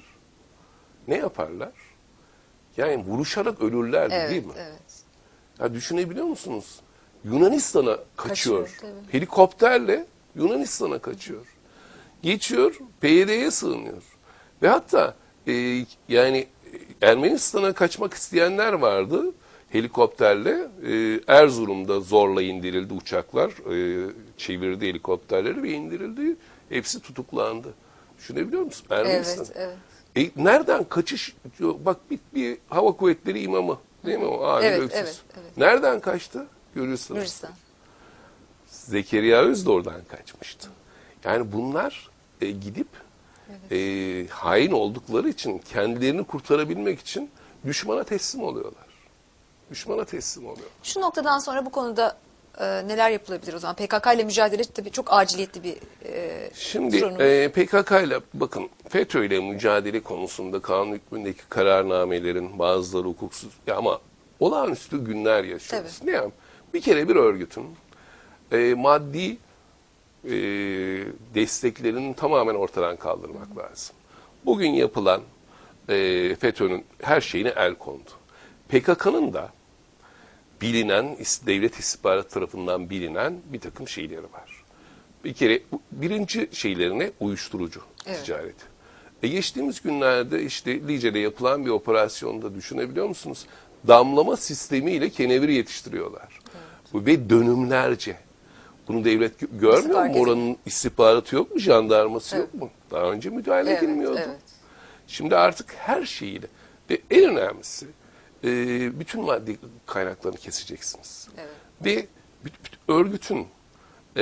ne yaparlar? Yani vuruşarak ölürlerdi Evet, değil mi? evet. Ya düşünebiliyor musunuz? Yunanistan'a kaçıyor. Kaçıyor, tabii. Helikopterle Yunanistan'a kaçıyor. Geçiyor, P Y D'ye sığınıyor. Ve hatta e, yani Ermenistan'a kaçmak isteyenler vardı helikopterle. E, Erzurum'da zorla indirildi uçaklar. E, çevirdi helikopterleri ve indirildi. Hepsi tutuklandı. Düşünebiliyor musun? Ermenistan. Evet, evet. E, nereden kaçış? Bak bir, bir hava kuvvetleri imamı. Değil mi o? Amir Evet, Öksüz. evet, evet. Nereden kaçtı? Gürcistan. Gürcistan. Zekeriya Öz de oradan kaçmıştı. Yani bunlar e, gidip e, hain oldukları için kendilerini kurtarabilmek için düşmana teslim oluyorlar. Düşmana teslim oluyor. Şu noktadan sonra bu konuda e, neler yapılabilir o zaman? P K K ile mücadele tabii çok aciliyetli bir e, Şimdi sorunumuz. e, P K K ile bakın FETÖ ile mücadele konusunda kanun hükmündeki kararnamelerin bazıları hukuksuz ya ama olağanüstü günler yaşıyoruz. Ne yani? Bir kere bir örgütün e, maddi e, desteklerinin tamamen ortadan kaldırmak lazım. Bugün yapılan e, FETÖ'nün her şeyine el kondu. P K K'nın da bilinen, devlet istihbaratı tarafından bilinen bir takım şeyleri var. Bir kere birinci şeylerine uyuşturucu Evet. ticareti. E geçtiğimiz günlerde işte Lice'de yapılan bir operasyonda düşünebiliyor musunuz? Damlama sistemiyle kenevir yetiştiriyorlar. Evet. Ve dönümlerce. Bunu devlet gö- görmüyor mu? Oranın istihbaratı yok mu? Jandarması Evet. yok mu? Daha önce müdahale Evet, edilmiyordu. evet. Şimdi artık her şeyiyle ve en önemlisi e, bütün maddi kaynaklarını keseceksiniz. Evet. Ve örgütün e,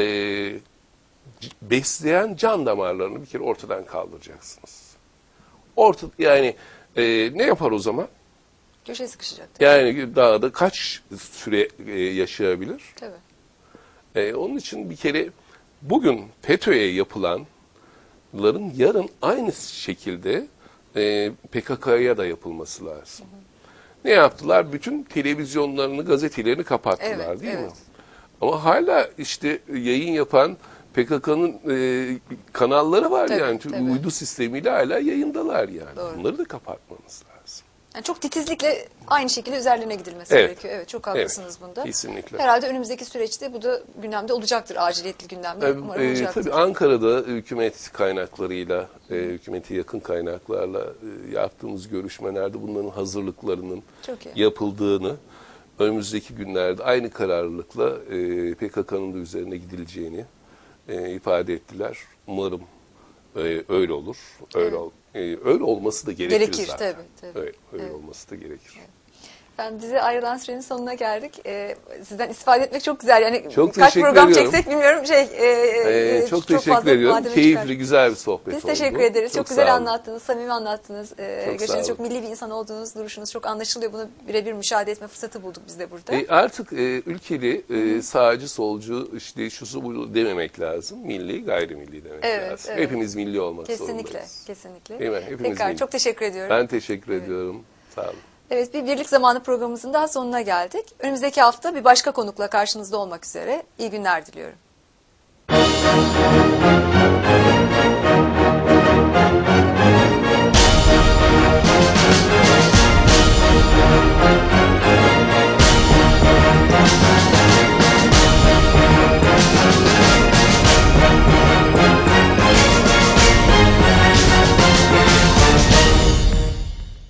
besleyen can damarlarını bir kere ortadan kaldıracaksınız. Orta, yani e, ne yapar o zaman? Köşeye sıkışacak. Yani daha da kaç süre e, yaşayabilir? Tabii. E, onun için bir kere bugün FETÖ'ye yapılanların yarın aynı şekilde e, P K K'ya da yapılması lazım. Hı hı. Ne yaptılar? Bütün televizyonlarını, gazetelerini kapattılar Evet, değil evet. mi? Ama hala işte yayın yapan P K K'nın e, kanalları var Tabii, yani. tabii. Uydu sistemiyle hala yayındalar yani. Doğru. Bunları da kapatmanız lazım. Yani çok titizlikle aynı şekilde üzerlerine gidilmesi Evet. gerekiyor. Evet, çok haklısınız Evet, bunda. kesinlikle. Herhalde önümüzdeki süreçte bu da gündemde olacaktır. Aciliyetli gündemde. Tabii, Umarım e, olacaktır. tabii Ankara'da hükümet kaynaklarıyla, e, hükümete yakın kaynaklarla e, yaptığımız görüşmelerde bunların hazırlıklarının Çok iyi. yapıldığını, önümüzdeki günlerde aynı kararlılıkla e, P K K'nın da üzerine gidileceğini e, ifade ettiler. Umarım e, öyle olur. Öyle Evet. ol, e, öyle olması da gerekir, Gerekir, zaten. tabii, tabii. Öyle, öyle Evet. olması da gerekir. Evet. Ben dizi ayrılan sürenin sonuna geldik. Ee, sizden istifade etmek çok güzel. Yani Çok kaç teşekkür program ediyorum. çeksek bilmiyorum. Şey, e, Ee, e, çok, teşekkür fazla ediyorum. malzeme Keyifli, çıkar. güzel bir sohbet Biz oldu. teşekkür ederiz. Çok, güzel sağ olun. anlattınız, samimi anlattınız. Ee, Çok gerçekten sağ çok olun. milli bir insan olduğunuz, duruşunuz çok anlaşılıyor. Bunu birebir müşahede etme fırsatı bulduk biz de burada. E, artık e, ülkeli e, sağcı, solcu, işte şusu bu dememek lazım. Milli, gayrimilli demek Evet, lazım. evet. Hepimiz milli olmak Kesinlikle, zorundayız. kesinlikle. Değil mi? Hepimiz Tekrar milli. çok teşekkür ediyorum. Ben teşekkür ediyorum. Sağ olun. Evet, bir Birlik Zamanı programımızın daha sonuna geldik. Önümüzdeki hafta bir başka konukla karşınızda olmak üzere. İyi günler diliyorum.